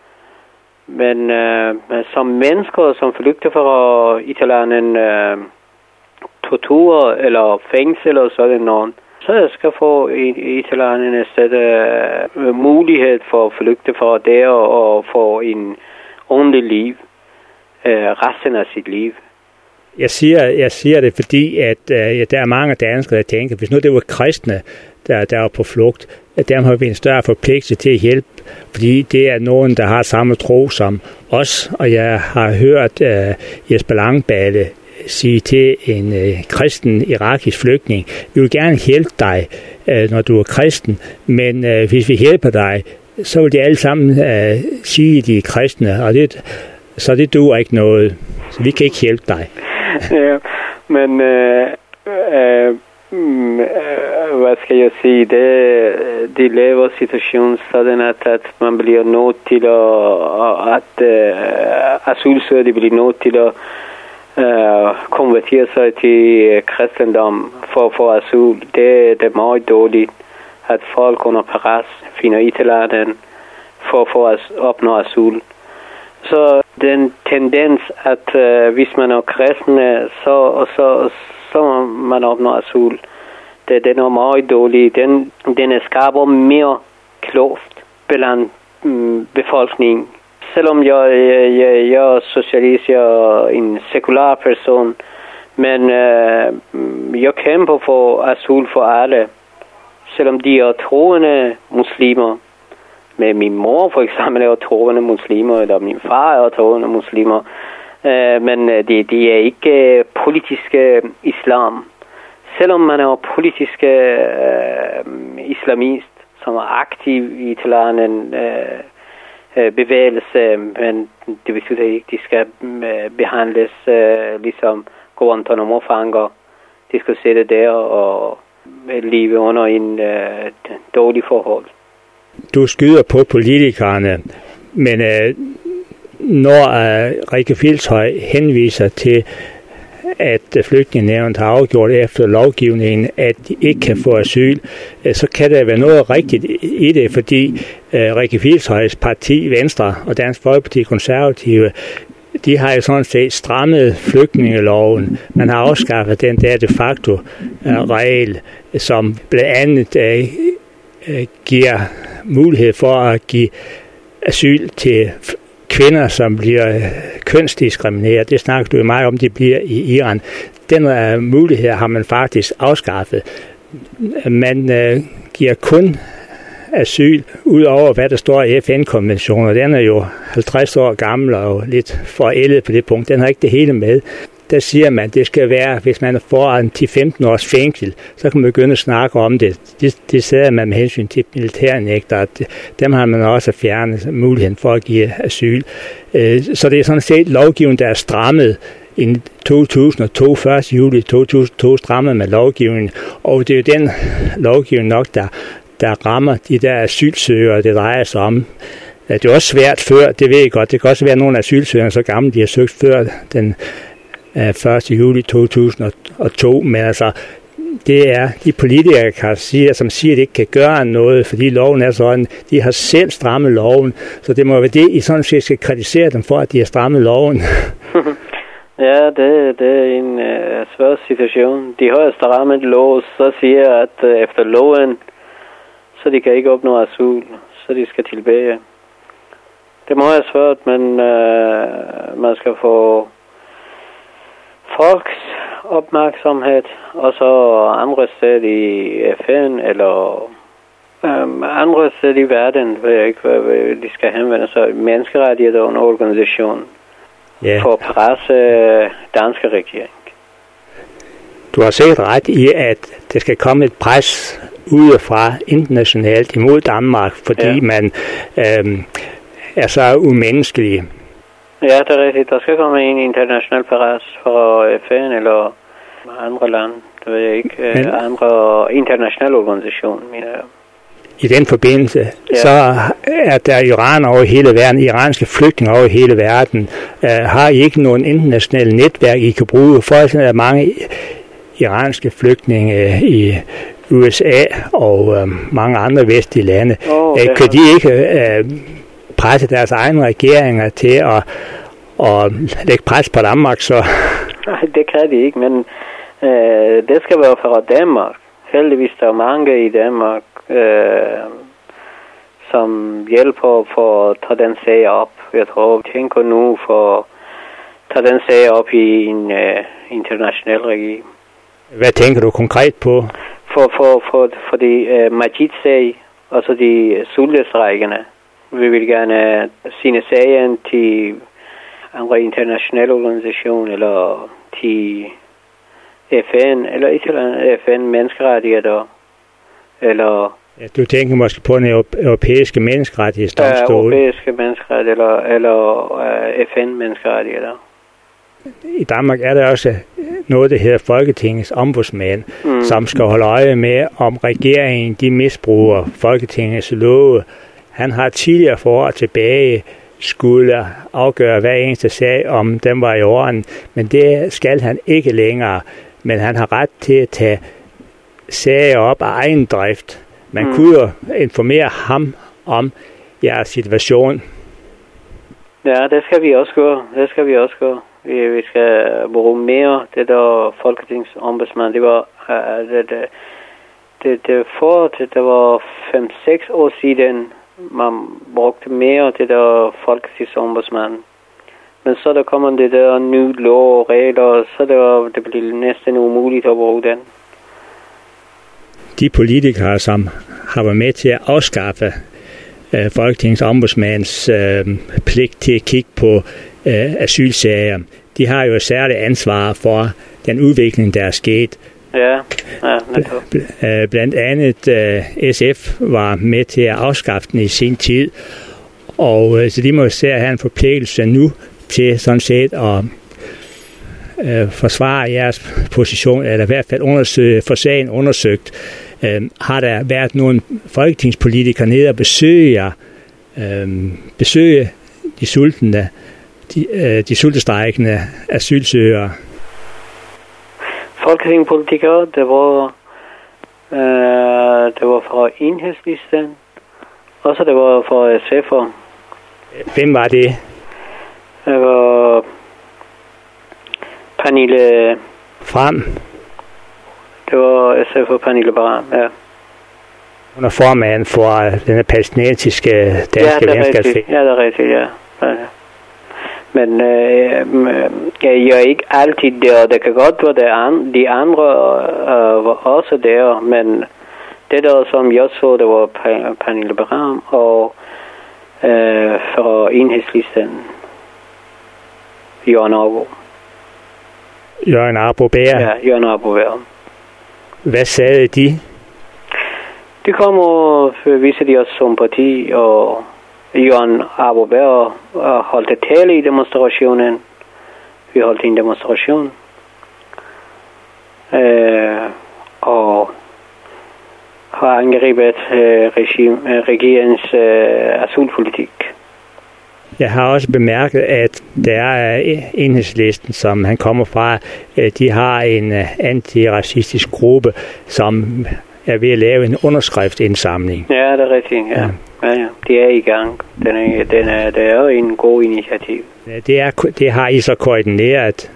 men uh, som mennesker, som flygter fra Italien, uh, tortur eller fængsel og sådan noget, så skal få Italien et sted uh, mulighed for at flygte fra der og få en ordentlig liv. Resten af sit liv. Jeg siger, jeg siger det, fordi at, uh, ja, der er mange danskere, der tænker, hvis nu det var kristne, der, der er på flugt, at dem har vi en større forpligtelse til at hjælpe, fordi det er nogen, der har samme tro som os, og jeg har hørt uh, Jesper Langballe sige til en uh, kristen irakisk flygtning, vi vil gerne hjælpe dig, uh, når du er kristen, men uh, hvis vi hjælper dig, så vil de alle sammen uh, sige, at de er kristne, og det så det duer ikke noget. Så vi kan ikke hjælpe dig. Ja, men øh, øh, øh, hvad skal kan jeg sige, det, de laver situationen sådan, at, at man bliver nødt til at, at uh, asylsøgere bliver nødt til at uh, konvertere sig til kristendom for at få asyl. Det, det er meget dårligt, at folk under pres finder i til landet for at få at opnå asyl. Så den tendens, at uh, hvis man er kristne, så, så, så man opnår asyl. Det, den er meget dårlig. Den, den skaber mere kluft blandt mm, befolkningen. Selvom jeg, jeg, jeg er socialist, jeg er en sekulær person, men uh, jeg kæmper for asyl for alle. Selvom de er troende muslimer. Med min mor for eksempel er troende muslimer, eller min far er troende muslimer. Uh, men de, de er ikke politiske islam. Selvom man er politisk uh, islamist, som er aktiv i et eller andet uh, bevægelse, men det betyder ikke, at de skal uh, behandles uh, ligesom Guantanamo-fanger. De skal sidde der og leve under en uh, dårlig forhold. Du skyder på politikerne, men uh, når uh, Rikke Filshøj henviser til, at Flygtningenævnet har afgjort efter lovgivningen, at de ikke kan få asyl, så kan der være noget rigtigt i det, fordi uh, Rikke Filshøjs parti, Venstre og Dansk Folkeparti Konservative, de har jo sådan set strammet flygtningeloven. Man har afskaffet den der de facto uh, regel, som blandt andet uh, giver mulighed for at give asyl til kvinder, som bliver kønsdiskrimineret. Det snakker du jo meget om, de bliver i Iran. Den uh, mulighed har man faktisk afskaffet. Man uh, giver kun asyl ud over, hvad der står i F N-konventionen. Den er jo halvtreds år gammel og lidt forældet på det punkt. Den har ikke det hele med. Der siger man, at det skal være, hvis man får en ti til femten års fængsel, så kan man begynde at snakke om det. Det, det siger man med hensyn til militærnægter. Dem har man også fjernet muligheden for at give asyl. Så det er sådan set lovgivningen, der er strammet i to tusind og to, første juli to tusind og to strammet med lovgivningen. Og det er jo den lovgivning nok, der, der rammer de der asylsøgere, det drejer sig om. Det er også svært før, det ved jeg godt. Det kan også være nogle asylsøgere så gamle, de har søgt før den første juli to tusind og to, men altså, det er de politikere, kan sige, som siger, at det ikke kan gøre noget, fordi loven er sådan, de har selv strammet loven, så det må være det, I sådan set skal kritisere dem for, at de har strammet loven. Ja, det, det er en uh, svær situation. De har strammet lov, så siger at uh, efter loven, så de kan ikke opnå asyl, så de skal tilbage. Det må være svært, men uh, man skal få folks opmærksomhed, og så andre steder i F N, eller um, andre steder i verden, ved jeg ikke, hvad de skal henvende sig, menneskerettigheder og en organisation, yeah, for at presse danske regering. Du har sikkert ret i, at der skal komme et pres udefra internationalt imod Danmark, fordi yeah. man øhm, er så umenneskelig. Ja, det er rigtigt. Der skal komme en international pres fra F N eller andre lande, det ved jeg ikke, Men, andre internationale organisationer, mener jeg. I den forbindelse, ja. så er der iraner over hele verden, iranske flygtninge over hele verden. Uh, har I ikke nogen internationale netværk, I kan bruge? For eksempel er mange iranske flygtninge i U S A og uh, mange andre vestlige lande. Oh, okay. uh, kan de ikke uh, presse deres egne regeringer til at, at lægge pres på Danmark? Så? Nej, det kan de ikke, men øh, det skal være fra Danmark. Heldigvis der er mange i Danmark, øh, som hjælper for at tage den sag op. Jeg tror, jeg tænker nu for at tage den sag op i en øh, international regi. Hvad tænker du konkret på? For, for, for, for de øh, Majid-sag, altså de sultestrejkerne. Vi vil gerne sine sagen til andre internationale organisationer, eller til F N, eller et eller andet F N menneskerettigheder, eller... Ja, du tænker måske på en europæiske menneskerettighedsdomstol? Ja, europæiske menneskerettigheder, eller, eller uh, F N menneskerettigheder. i Danmark er der også noget, der hedder Folketingets ombudsmand, mm. som skal holde øje med, om regeringen de misbruger Folketingets love. Han har tidligere for år tilbage skulle afgøre hver eneste sag, om den var i orden, men det skal han ikke længere. Men han har ret til at tage sager op af egen drift. Man mm. kunne jo informere ham om jeres situation. Ja, det skal vi også gøre. Det skal vi også gøre. Vi, vi skal bruge mere det der folketingsombudsmand. Det var uh, det, det, det, det for det, det var fem seks år siden man brugte mere det der folketingsombudsmand. Men så der kommer det der nye lov og regler, så der, det bliver næsten umuligt at bruge den. De politikere, som har været med til at afskaffe øh, Folketingets ombudsmands øh, pligt til at kigge på øh, asylsager, de har jo et særligt ansvar for den udvikling, der er sket. Ja, ja, netop. Bl- blandt andet øh, S F var med til at afskaffe den i sin tid, og øh, så de må især have en forpligtelse nu til sådan set at øh, forsvare jeres position, eller i hvert fald undersøge, for sagen undersøgt. Øh, har der været nogle folketingspolitikere nede og besøge jer, øh, besøge de sultne, de, øh, de sultestrejkende asylsøgere? Folketingspolitikere, det var, øh, det var fra Enhedslisten, og så det var fra S F'er. Hvem var det? Det var Pernille Frahm. Det var S F og Pernille Frahm, ja. Hun er formand for den palæstinensiske danske ja, venskabsforening. Ja, det er rigtigt, ja. ja. Men øh, jeg er ikke altid der. Det kan godt være, at de andre øh, var også der, men det der, som jeg så, det var Pernille Frahm og øh, fra Enhedslisten, Jørgen Arbo. Jørgen Arbo Bære? Ja, Jørgen Arbo Bære. Hvad sagde de? De kom og viste de os som parti, og Jørgen Arbo Bære holdt tale i demonstrationen. Vi holdt en demonstration. Øh, og har angrebet øh, regime, regeringens øh, asylpolitik. Jeg har også bemærket, at der er Enhedslisten, som han kommer fra, de har en antiracistisk gruppe, som er ved at lave en underskriftsindsamling. Ja, det er rigtigt. Ja. Ja. Ja, ja. Det er i gang. Den er, den er, det er jo en god initiativ. Det, er, det har I så koordineret.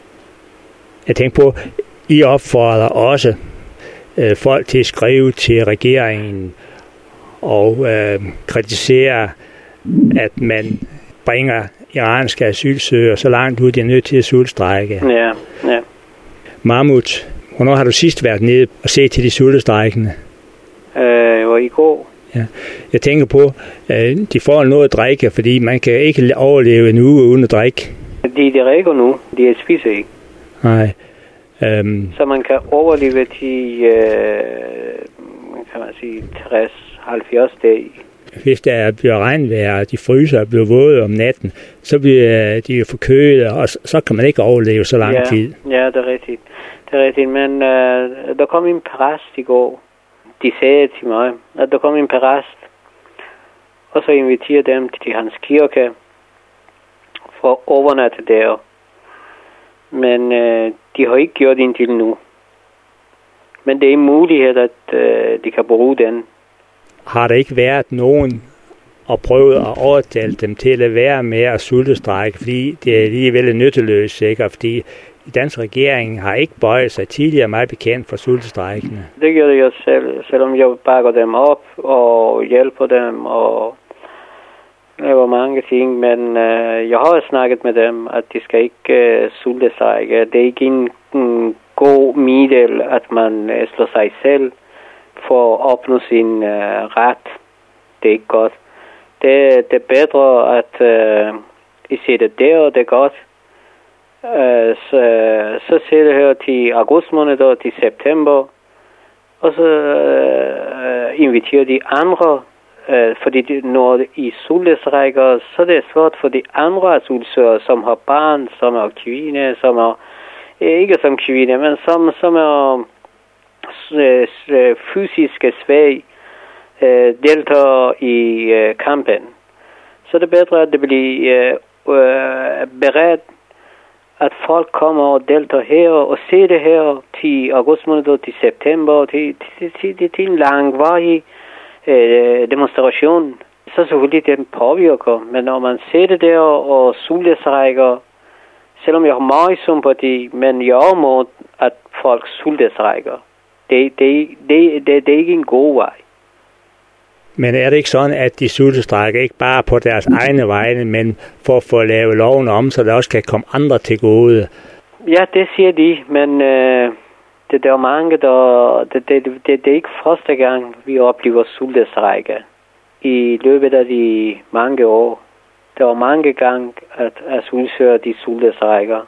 Jeg tænker på, I opfordrer også øh, folk til at skrive til regeringen og øh, kritisere, at man bringer iranske asylsøgere så langt ud, de er nødt til at sultstrejke. Ja, ja. Mahmoud, hvornår har du sidst været nede og set til de sultstrejkende? Øh, og i går. Ja. Jeg tænker på, at de får noget at drikke, fordi man kan ikke overleve en uge uden at drikke. De drikker nu, de spiser ikke. Nej. Um... Så man kan overleve til, øh, kan man sige, tres til halvfjerds dage. Hvis der bliver regnvejr, og de fryser og bliver våde om natten, så bliver de jo forkølet, og så kan man ikke overleve så lang ja, tid. Ja, det er rigtigt. Det er rigtigt, men øh, der kom en præst i går. De sagde til mig, at der kom en præst, og så inviterer dem til hans kirke for at overnatte der. Men øh, de har ikke gjort det indtil nu. Men det er en mulighed, at øh, de kan bruge den. Har der ikke været nogen og prøvet at overtale dem til at være med at sultestrække, fordi det er alligevel nytteløst, sikkert, fordi den danske regering har ikke bøjet sig tidligere meget bekendt for sultestrækkene. Det gør jeg selv, selvom jeg bakker dem op og hjælper dem og laver mange ting, men øh, jeg har snakket med dem, at de skal ikke øh, sultestrække. Det er ikke en, en god middel, at man øh, slår sig selv for at opnå sin øh, ret. Det er ikke godt. Det, det er bedre, at øh, I sætter det, og det er godt. Øh, så, så ser det her til august måned og til september, og så øh, inviterer de andre Øh, fordi det, når i sultestrækker, så er det svært for de andre asylsøgere, som har barn, som er kvinder, som er, ikke som kvinder, men som, som er øh, fysisk svag, øh, deltager i øh, kampen. Så det er bedre, at det bliver øh, beredt, at folk kommer og deltager her og ser det her til august måned, til september, til, til, til, til, til en langvarig øh, demonstration. Så selvfølgelig den påvirker, men når man ser det der og sultestrækker, selvom jeg har meget sympati, men jeg er imod, at folk sultestrækker. Det, det, det, det, det er ikke en god vej. Men er det ikke sådan, at de sultestrækker ikke bare på deres egne vegne, men for at få lavet loven om, så der også kan komme andre til gode? Ja, det siger de, men øh, det, der er mange, der... Det, det, det, det er ikke første gang, vi oplever sultestrækker i løbet af de mange år. Der er mange gange, at asylsøgere de sultestrækker.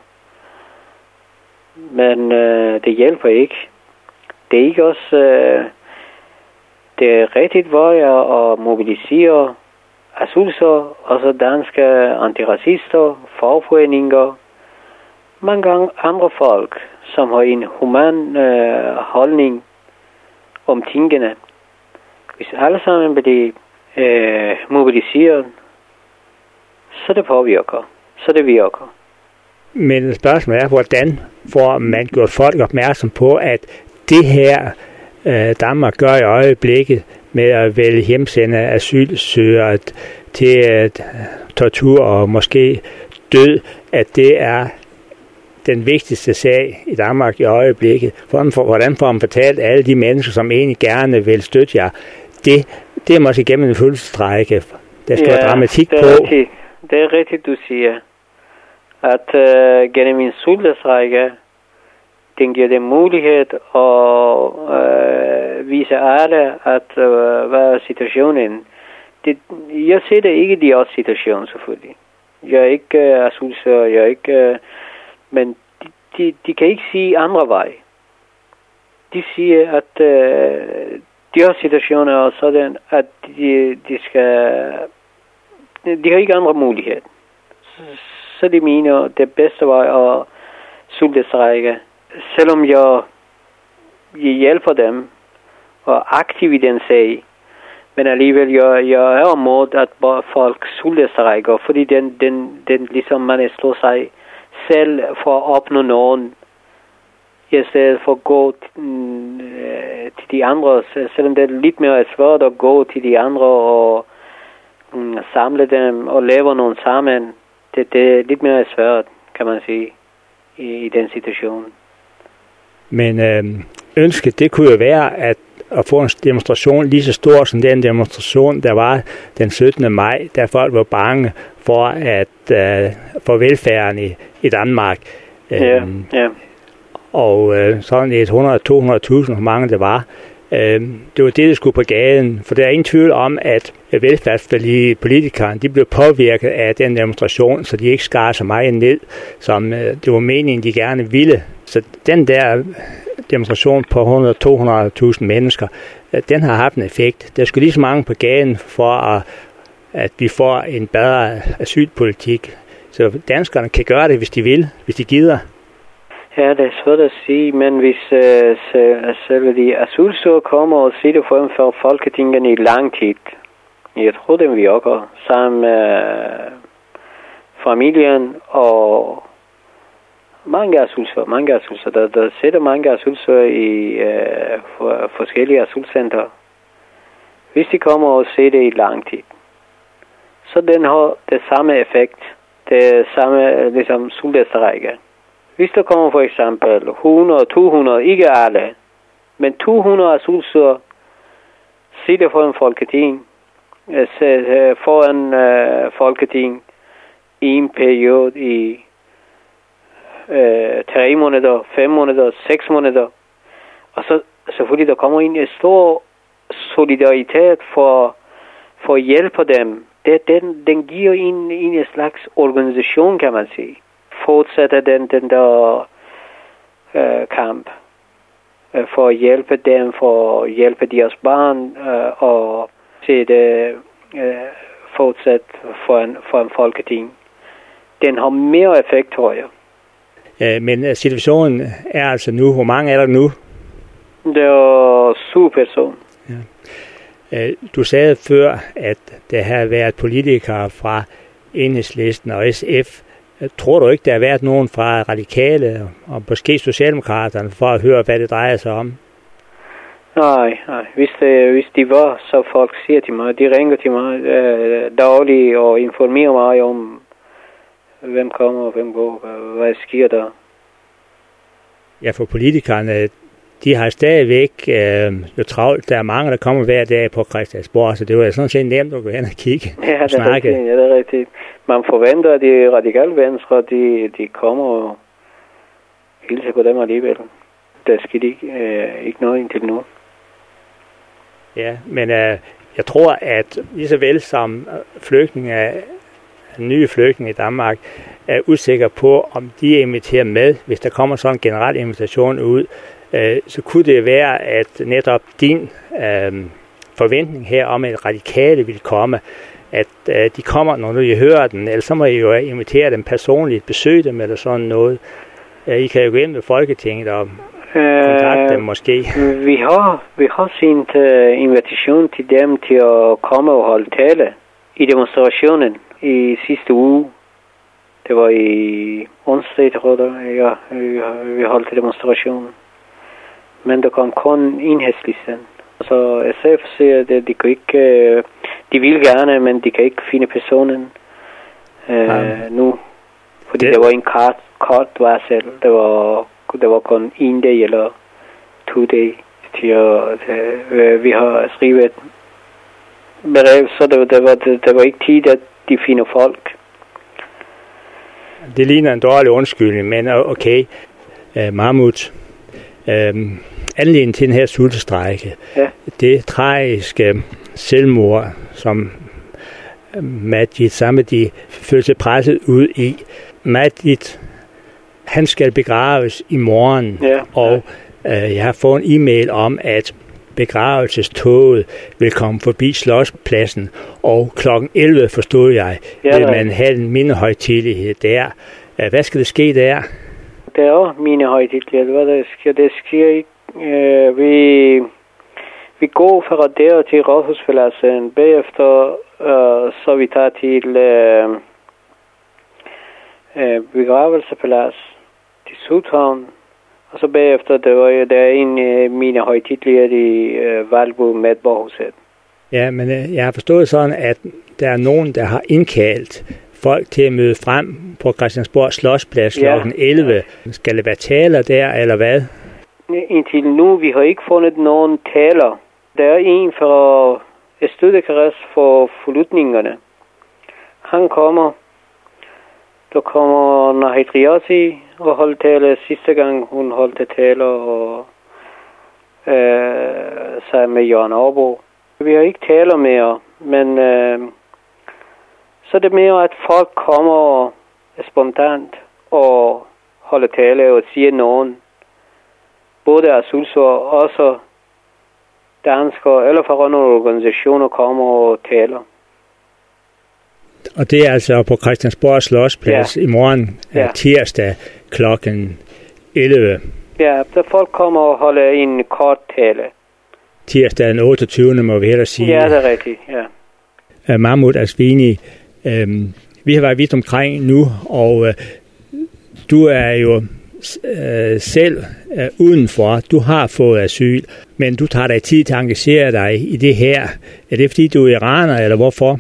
Men øh, det hjælper ikke. Det er ikke også... Øh, Det er rigtigt, hvor jeg at mobilisere asylsøgere, og så danske antiracister, fagforeninger, mange gange andre folk, som har en human øh, holdning om tingene. Hvis alle sammen bliver øh, mobiliseret, så det påvirker, så det virker. Men spørgsmålet er, hvordan får man gjort folk opmærksom på, at det her Danmark gør i øjeblikket med at vælge hjemsende asylsøgere til at tortur og måske død, at det er den vigtigste sag i Danmark i øjeblikket. Hvordan får man fortalt alle de mennesker, som egentlig gerne vil støtte jer? Det, det er måske gennem en fuldstrække. Der skal ja, være dramatik det er på. Rigtigt. Det er rigtigt, du siger. At uh, gennem en sultestrække, den giver dem mulighed at øh, vise alle, at øh, hvad er situationen. Det, jeg ser det ikke i deres situation, selvfølgelig. Jeg er ikke øh, asylsøger, jeg er ikke... Øh, men de, de, de kan ikke sige andre vej. De siger, at øh, deres situation er sådan, at de, de skal... De har ikke andre mulighed. Så, så de mener, det bedste vej at sultestrække. Selvom jeg, jeg hjælper dem og er aktiv i den sag, men alligevel jeg, jeg er imod, at folk sultestrækker, fordi den, den, den ligesom man slår sig selv for at opnå nogen, i stedet for at gå mm, til de andre, selvom det er lidt mere svært at gå til de andre og mm, samle dem og lave nogen sammen. Det, det er lidt mere svært, kan man sige, i, i den situation. Men øh, ønsket, det kunne jo være at, at få en demonstration lige så stor som den demonstration, der var den syttende maj, da folk var bange for at øh, for velfærden i, i Danmark. Ja, øh, ja. Og øh, sådan et hundrede til to hundrede tusind, hvor mange det var. Øh, det var det, der skulle på gaden, for der er ingen tvivl om, at velfærdspolitikerne, politikerne, de blev påvirket af den demonstration, så de ikke skar så meget ned, som øh, det var meningen, de gerne ville. Så den der demonstration på hundrede til to hundrede tusind mennesker, den har haft en effekt. Der skulle lige så mange på gaden for, at, at vi får en bedre asylpolitik. Så danskerne kan gøre det, hvis de vil, hvis de gider. Ja, det er svært at sige, men hvis øh, selv de asylsøgere kommer og sidder foran for Folketinget i lang tid, jeg tror, det virker sammen med familien og mange asylsøgere, mange asylsøgere. Der, der sidder mange asylsøgere i øh, for, forskellige asylcenter. Hvis de kommer og ser det i lang tid, så den har det samme effekt, det samme ligesom sultestrække. Hvis der kommer for eksempel hundrede, to hundrede, ikke alle, men to hundrede asylsøgere sidder foran Folketing, foran uh, Folketing i en periode i uh, tre måneder, fem måneder, seks måneder, og så selvfølgelig der kommer ind en stor solidaritet for, for at hjælpe dem. Det, den, den giver en, en slags organisation, kan man sige. Fortsætter den, den der øh, kamp øh, for at hjælpe dem, for at hjælpe deres barn øh, og til det øh, fortsat for en, for en folketing. Den har mere effekt, tror jeg. Ja, men situationen er altså nu, hvor mange er der nu? Det er syv personer. Ja. Du sagde før, at der har været politikere fra Enhedslisten og S F. Tror du ikke, der har været nogen fra Radikale og måske Socialdemokraterne for at høre, hvad det drejer sig om? Nej, nej. Hvis, det, hvis de var, så folk siger til mig, de ringer til mig øh, dagligt og informerer mig om, hvem kommer og hvem går, hvad, hvad sker der. Ja, for politikerne, de har stadigvæk øh, jo travlt. Der er mange, der kommer hver dag på Christiansborg, så det var sådan set nemt at gå hen og kigge ja, og snakke. Rigtigt, ja, det er rigtigt. Man forventer, at de radikale venstre, de, de kommer og hilser på dem alligevel. Der sker ikke, øh, ikke noget indtil nu. Ja, men øh, jeg tror, at lige så vel som flygtninge, nye flygtninge i Danmark, er usikre på, om de er inviteret med, hvis der kommer sådan en generel invitation ud, øh, så kunne det være, at netop din øh, forventning her om, at radikale vil komme, at øh, de kommer, når I hører den, ellers så må I jo invitere dem personligt, besøge dem eller sådan noget. Øh, I kan jo gå ind med Folketinget og kontakte dem måske. Vi har, vi har sendt uh, invitation til dem til at komme og holde tale i demonstrationen i sidste uge. Det var i onsdag, tror jeg, ja, vi holdt demonstrationen. Men der kom kun Enhedslisten. Så S F siger, at de kan ikke, de vil gerne, men de kan ikke finde personen uh, ja. nu. Fordi det, det var en kort, kort varsel. Det var, det var kun en dag eller to dage til at, uh, vi har skrevet brev, så det, det, var, det, det var ikke tid, at de finder folk. Det ligner en dårlig undskyldning, men okay, uh, Mahmoud, uh, anledningen til den her sultestrække, ja. Det tragiske selvmord, som Majid Samedi følte sig presset ud i. Majid, han skal begraves i morgen, ja. Og ja. uh, jeg har fået en e-mail om, at begravelsestoget vil komme forbi Slotspladsen, og klokken elleve, forstod jeg, ja, vil man have en mindehøjtidelighed der. Uh, hvad skal der ske der? Der er mindehøjtidelighed. Hvad der sker? Det sker ikke. Uh, vi, vi går fra der til Rådhuspladsen. Bagefter uh, så vi tager til uh, uh, begravelseplads til Sydhavn. Og så bagefter, der var der er en af mine højtidligere i uh, Valbo Medborghuset. Ja, men uh, jeg har forstået sådan, at der er nogen, der har indkaldt folk til at møde frem på Christiansborg Slotsplads ja. klokken elleve. Skal det være taler der, eller hvad? Indtil nu, vi har ikke fundet nogen taler. Der er en fra Støttekreds for forlutningerne. Han kommer. Der kommer Nahid Riasi og holdt tale sidste gang, hun holdt tale og øh, sammen med Jørgen Aarbo. Vi har ikke taler mere, men øh, så er det mere, at folk kommer spontant og holder tale og siger nogen. Både asylsøgere og også danskere eller fra nogle organisationer kommer og taler. Og det er altså på Christiansborg Slotsplads ja. i morgen ja. tirsdag klokken elleve. Ja, der folk kommer og holder en kort tale. Tirsdag den otteogtyvende må vi hellere sige. Ja, det er rigtigt, ja. Uh, Mahmoud Asvini, um, vi har været vidt omkring nu, og uh, du er jo uh, selv uh, udenfor. Du har fået asyl, men du tager dig tid til at engagere dig i det her. Er det fordi, du er iraner, eller hvorfor?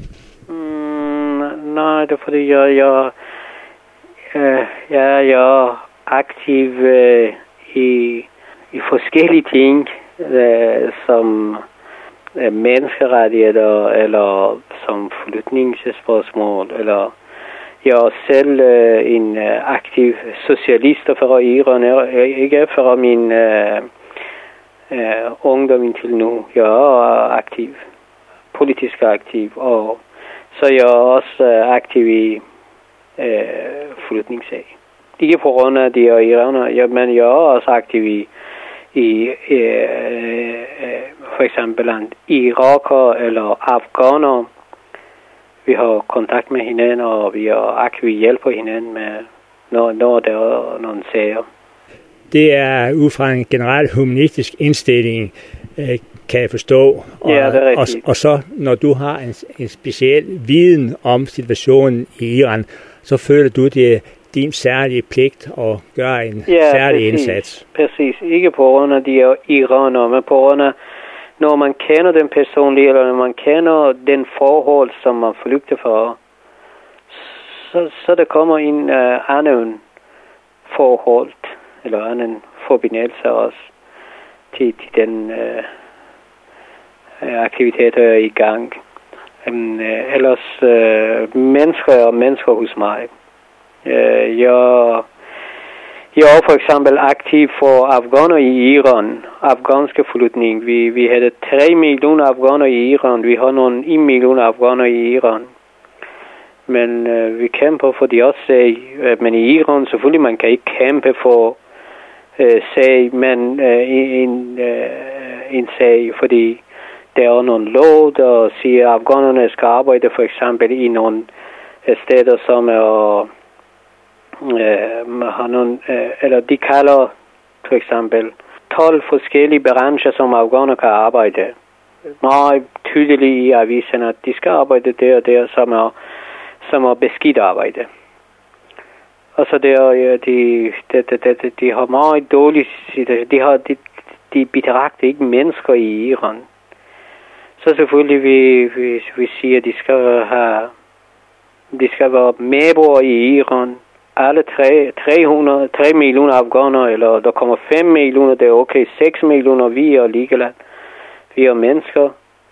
Nej, det er fordi, jeg, jeg, øh, jeg, jeg er aktiv øh, i, i forskellige ting, øh, som øh, menneskerettigheder, eller som flytningsspørgsmål, eller jeg er selv øh, en øh, aktiv socialist fra Iran, jeg, ikke fra min øh, øh, ungdom indtil nu. Jeg er aktiv, politisk aktiv, og så jeg er også øh, aktiv i øh, flytningssag. Ikke på grund af de er iraner, ja, men jeg er også aktiv i, i øh, for eksempel blandt irakere eller afghanere. Vi har kontakt med hinanden, og vi er aktivt hjælper hinanden med, når, når der er nogle sager. Det er ud fra en generel humanistisk indstilling, øh, kan jeg forstå. Og, ja, det er rigtigt. Og, og så, når du har en, en speciel viden om situationen i Iran, så føler du det din særlige pligt at gøre en ja, særlig præcis, indsats. Præcis. Ikke på grund af de er iranere, men på grund af, når man kender den personlige, eller når man kender den forhold, som man flygter fra, så, så der kommer en uh, anden forhold, eller anden forbindelse også til, til den uh, aktivitet, der er i gang. Um, uh, ellers uh, mennesker og mennesker hos mig. Uh, jeg, jeg er for eksempel aktiv for afghaner i Iran, afghanske flygtning. Vi, vi havde tre millioner afghaner i Iran, vi har nogle en million afghaner i Iran. Men uh, vi kæmper for de også sag, uh, men i Iran selvfølgelig man kan ikke kæmpe for uh, sag, men uh, en, uh, en sag, fordi der er nogle lov, der siger, at afghanerne skal arbejde for eksempel i nogle uh, steder, som er Uh, har nogle, uh, eller de kalder for eksempel tolv forskellige brancher, som afghaner kan arbejde. Meget tydeligt i avisen, at de skal arbejde der og der, som er, som er beskidt arbejde. Og så der, ja, de, de, de, de, de har meget dårligt, de, har, de, de betragter ikke mennesker i Iran. Så selvfølgelig vi, vi, vi siger, at de skal have, de skal være medborgere i Iran. Alle tre, tre hundrede, tre millioner afghanere, eller der kommer fem millioner, det er okay, seks millioner, vi er ligeland. Vi er mennesker.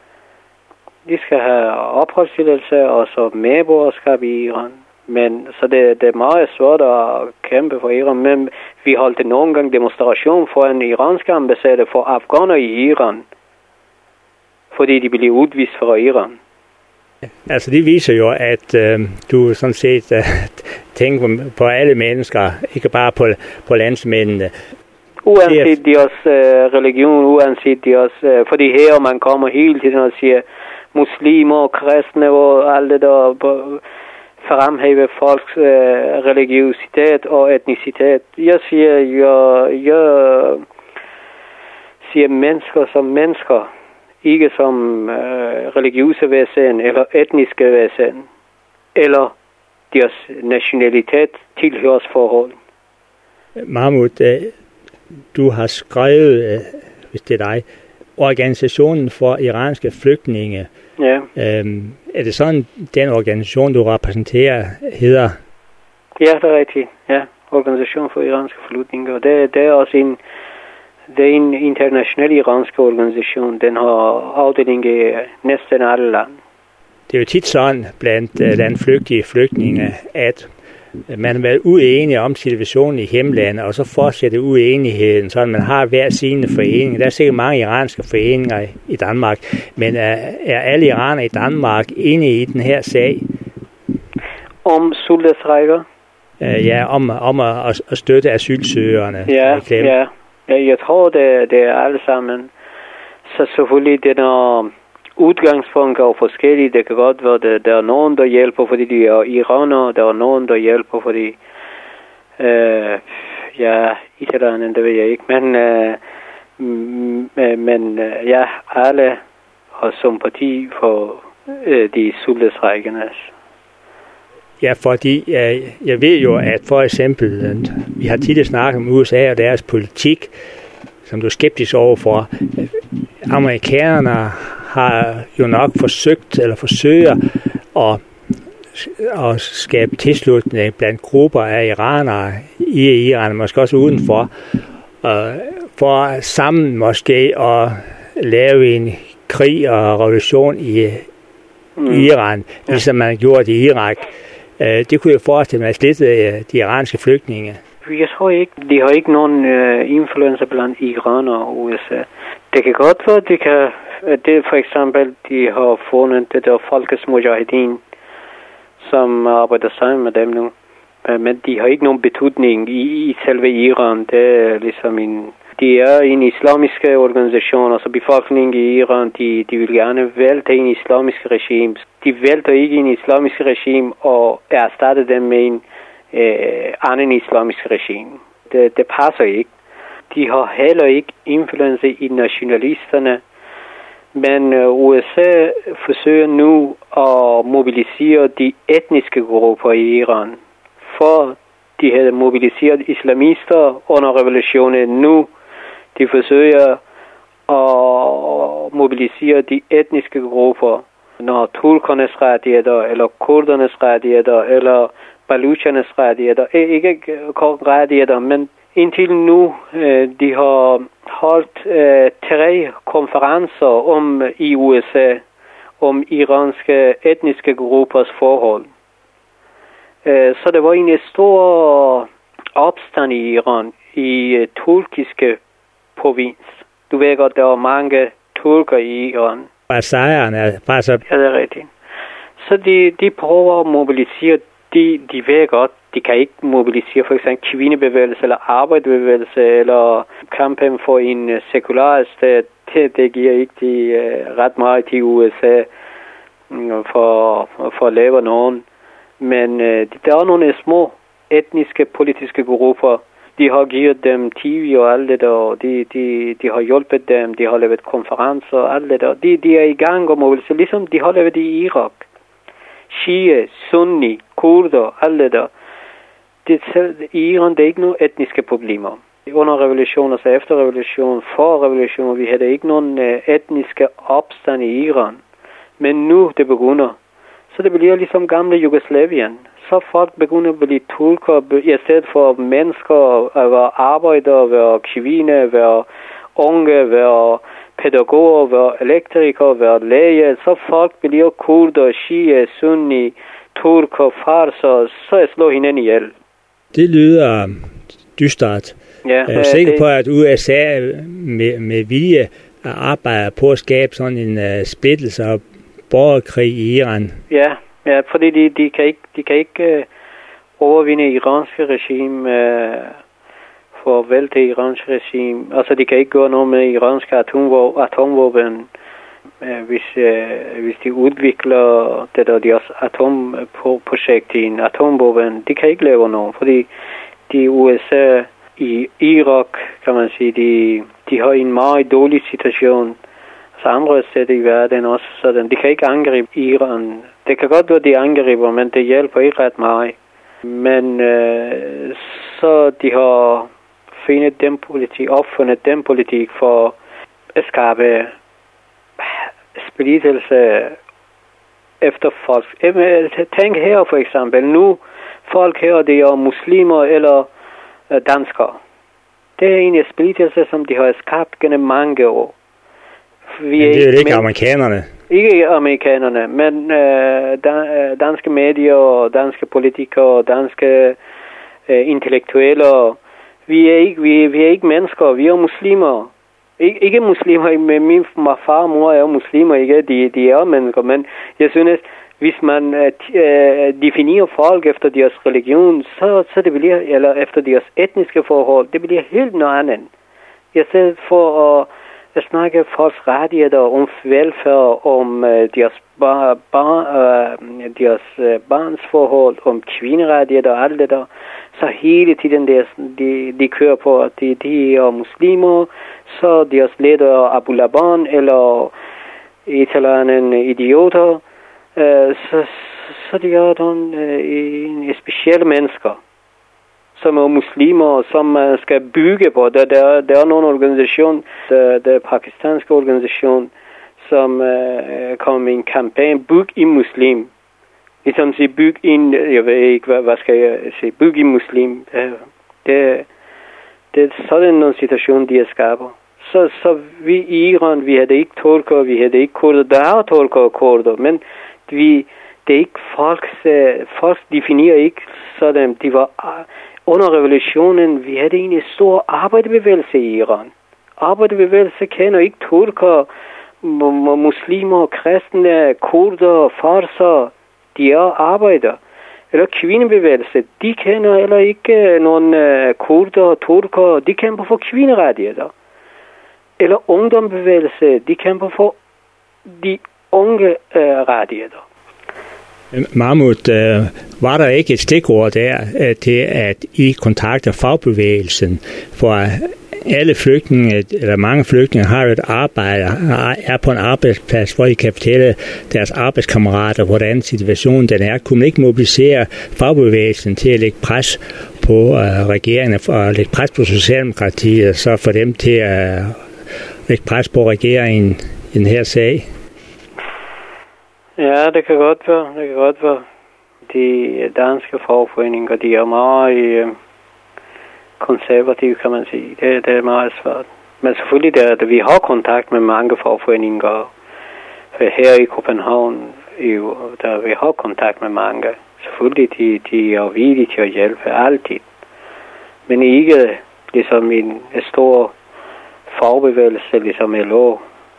De skal have opholdstilladelse, og så medborgerskab i Iran. Men så det, det er meget svært at kæmpe for Iran. Men vi holdt nogle gange demonstration for en iransk ambassade for afghaner i Iran, fordi de blev udvist fra Iran. Altså det viser jo, at øh, du sådan set øh, tænker på, på alle mennesker, ikke bare på, på landsmændene. Uanset deres øh, religion, uanset deres, øh, fordi her man kommer hele tiden og siger muslimer, kristne og alt det der fremhæver folks øh, religiøsitet og etnicitet. Jeg siger, jeg, jeg siger mennesker som mennesker. Ikke som øh, religiøse væsen eller etniske væsen, eller deres nationalitet, tilhørsforhold. Mahmoud, øh, du har skrevet, øh, hvis det er dig, Organisationen for iranske flygtninge. Ja. Øhm, er det sådan, den organisation, du repræsenterer, hedder? Ja, det er rigtigt. Ja, Organisation for iranske flygtninge. Det, det er også en Det er en international iransk organisation. Den har afdeling i næsten alle lande. Det er jo tit sådan blandt uh, landflygtige flygtninge, at man er været uenige om situationen i hjemlandet, og så fortsætter uenigheden, så man har hver sine foreninger. Der er sikkert mange iranske foreninger i Danmark, men er, er alle iranere i Danmark enige i den her sag? Om sultestrækker? Uh, ja, om, om at, at støtte asylsøgerne. Ja, ja. Jeg tror, det, det er alle sammen. Så selvfølgelig, den er udgangspunkt og forskellige. Det kan godt være, at der er nogen, der hjælper, fordi de er iranere. Der er nogen, der hjælper, fordi øh, ja, et eller andet, det ved jeg ikke. Men, øh, men ja, alle har sympati for øh, de sultestrækkende. Ja, fordi jeg, jeg ved jo, at for eksempel, vi har tidligere snakket om U S A og deres politik, som du er skeptisk overfor. Amerikanerne har jo nok forsøgt, eller forsøger at, at skabe tilslutning blandt grupper af iranere i Iran, måske også udenfor, for sammen måske at lave en krig og revolution i mm. Iran, ligesom man gjorde i Irak. Det kunne jeg forestille mig at slette de iranske flygtninge. Jeg tror ikke, de har ikke nogen uh, influencer blandt iranere og U S A. Det kan godt være, de kan, det for eksempel, de har fundet det der Folkets Mujahedin, som arbejder sammen med dem nu. Men de har ikke nogen betydning i, i selve Iran. Det er ligesom en, de er en islamisk organisation, altså befolkningen i Iran, de, de vil gerne vælte en islamisk regime. De vælter ikke en islamisk regime og erstatter dem med en øh, anden islamisk regime. Det, det passer ikke. De har heller ikke indflydelse i nationalisterne, men øh, U S A forsøger nu at mobilisere de etniske grupper i Iran. For de havde mobiliseret islamister under revolutionen nu. De forsøger at mobilisere de etniske grupper, når turkernes rettigheder, eller kurdernes rettigheder, eller baluchernes rettigheder, ikke rettigheder, men indtil nu, de har holdt tre konferencer om i U S A, om iranske etniske gruppers forhold. Så det var en stor opstand i Iran, i turkiske provins. Du ved godt, der var mange turker i Iran. Bare sejren er bare så... Ja, det er rigtigt. Så de, de prøver at mobilisere, de, de ved godt, de kan ikke mobilisere for eksempel kvindebevægelse eller arbejderbevægelse eller kampen for en sekulær stat. Det, det giver ikke de, uh, ret meget til U S A um, for, for at lave nogen. Men uh, der er nogle små etniske politiske grupper. De har givet dem T V og alt det der, de, de, de har hjulpet dem, de har lavet konferencer og alt det der. De, de er i gang og mobilisere, ligesom de har lavet i Irak. Shia, Sunni, kurder, alt det der. Det, I Iran det er ikke nogen etniske problemer. Under revolutionen, altså efter revolutionen, for revolutionen, vi havde ikke nogen etniske opstand i Iran. Men nu det begynder. Så det bliver ligesom gamle Jugoslavien. Så folk begynder at blive turker, i stedet for mennesker, at være arbejdere, være kvinder, være unge, være pædagoger, være elektrikere, være læger. Så folk bliver kurder, shia, sunni, turker, farser, så slår hinanden ihjel. Det lyder dystert. Ja, jeg er sikker det... på, at U S A med, med vilje arbejder på at skabe sådan en uh, splittelse og borgerkrig i Iran. Ja, ja, fordi de, de kan ikke, de kan ikke uh, overvinde iranske regime uh, for at vælte iranske regime. Altså, de kan ikke gøre noget med iranske atomvåben, uh, hvis, uh, hvis de udvikler det der deres atomprojekt i en atomvåben. De kan ikke lave noget, fordi de U S A i Irak, kan man sige, de, de har en meget dårlig situation. Så andre steder i verden også sådan. De kan ikke angribe Iran. Det kan godt være, de angriber, men det hjælper ikke ret meget. Men øh, så de har fundet den politik, opfundet den politik for at skabe splittelse efter folk. Tænk her for eksempel, nu folk her, de er muslimer eller danskere. Det er en splittelse, som de har skabt gennem mange år. Vi men det er jo ikke med, amerikanerne. Ikke amerikanerne, men øh, dan, danske medier, danske politikere, danske øh, intellektuelle. Vi er ikke, vi, vi er ikke mennesker, vi er muslimer. Ik, ikke muslimer, men min far og mor er muslimer, ikke? De, de er mennesker, men jeg synes, hvis man øh, definerer folk efter deres religion, så, så det bliver, eller efter deres etniske forhold, det bliver helt noget andet. I stedet for at Jeg snakker folks rettigheder om velfærd, om uh, deres, bar, bar, uh, deres uh, barns forhold, om kvinderettigheder og alt det der. Så hele tiden de, de, de kører på, at de, de er muslimer, så deres leder Abu Laban eller et eller andet idioter. Uh, så, så de er nogle uh, en specielle mennesker, som er muslimer, som man skal bygge på. Der, der, der er nogle organisation, der, der pakistanske organisation, som uh, kommer med en kampagne, byg i muslim. Ligesom sige, byg in, jeg ved ikke, hvad, hvad skal jeg sige, byg i muslim. Det, det, det er sådan en situation, de skaber. Så, så vi i Iran, vi havde ikke turker, vi havde ikke kurder. Der er turker og kurder, men vi, det er ikke folks, folk definerer ikke sådan, de var... Under revolutionen, vi havde en stor arbejderbevægelse i Iran. Arbejderbevægelse kender ikke turker, muslimer, kristne, kurder, farser. De er arbejdere. eller kvindebevægelse, de kender heller ikke nogen uh, kurder og turker, de kæmper for kvinderettigheder. Eller ungdomsbevægelse, de kæmper for de unge uh, rettigheder. Mahmoud, øh, var der ikke et stikord der øh, til, at I kontakter fagbevægelsen, for alle flygtninge, eller mange flygtninge, har jo et arbejde, er på en arbejdsplads, hvor I kan fortælle deres arbejdskammerater, hvordan situationen den er. Kunne man ikke mobilisere fagbevægelsen til at lægge pres på øh, regeringen, og lægge pres på Socialdemokratiet, så for dem til at øh, lægge pres på regeringen i den her sag? Ja, det kan godt være. Det kan godt være. De danske fagforeninger, de er meget øh, konservative, kan man sige. Det, det er meget svært. Men selvfølgelig, det er, at vi har kontakt med mange fagforeninger. Her i København, der vi har kontakt med mange. Selvfølgelig, de, de er villige til at hjælpe altid. Men ikke ligesom en stor fagbevægelse, ligesom L O,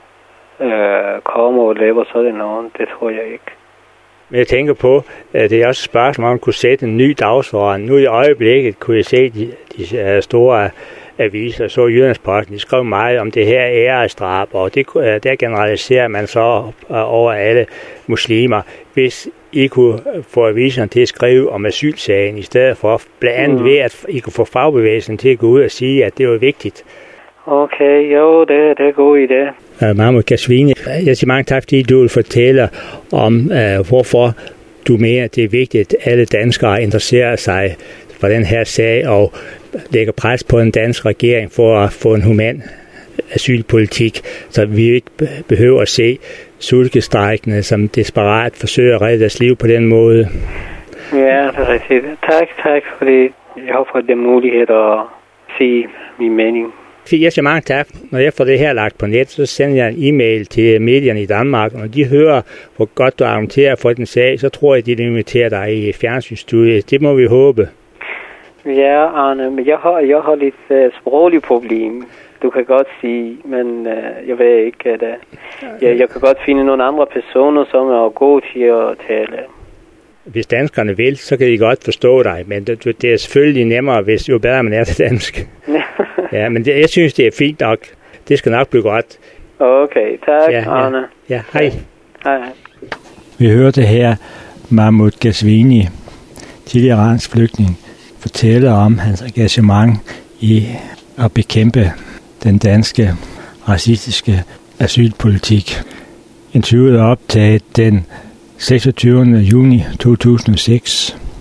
øh, kommer og laver sådan noget. Det tror jeg ikke. Men jeg tænker på, at det er også et spørgsmål, om man kunne sætte en ny dagsorden. Nu i øjeblikket kunne jeg se de, de store aviser, så Jyllandsposten, de skrev meget om det her æresdrab, og det, der generaliserer man så over alle muslimer. Hvis I kunne få aviserne til at skrive om asylsagen, i stedet for blandt andet mm. ved, at I kunne få fagbevægelsen til at gå ud og sige, at det var vigtigt. Okay, jo, det, det er en god idé. Uh, Mahmoud Ghazvini, jeg siger mange tak, fordi du vil fortælle om, uh, hvorfor du mener, det er vigtigt, at alle danskere interesserer sig for den her sag og lægger pres på den danske regering for at få en human asylpolitik, så vi ikke behøver at se sultestrejkende, som desperat forsøger at redde deres liv på den måde. Ja, det er rigtigt. Tak, tak, fordi jeg har fået den mulighed at sige min mening. Jeg siger mange tak. Når jeg får det her lagt på net, så sender jeg en e-mail til medierne i Danmark, og når de hører, hvor godt du argumenterer for den sag, så tror jeg, de vil invitere dig i fjernsynsstudiet. Det må vi håbe. Ja, Arne, men jeg har, jeg har lidt uh, sproglig problem. Du kan godt sige, men uh, jeg ved ikke, at uh, jeg, jeg kan godt finde nogle andre personer, som er gode til at tale. Hvis danskerne vil, så kan de godt forstå dig, men det, det er selvfølgelig nemmere, hvis jo bedre man er til dansk. Ja, men det, jeg synes, det er fint nok. Det skal nok blive godt. Okay, tak, ja, Arne. Ja, ja, hej. Hej. Vi hørte her Mahmoud Ghazvini, tidligere iransk flygtning, fortælle om hans engagement i at bekæmpe den danske racistiske asylpolitik. Interviewet er optaget den seksogtyvende juni to tusind og seks.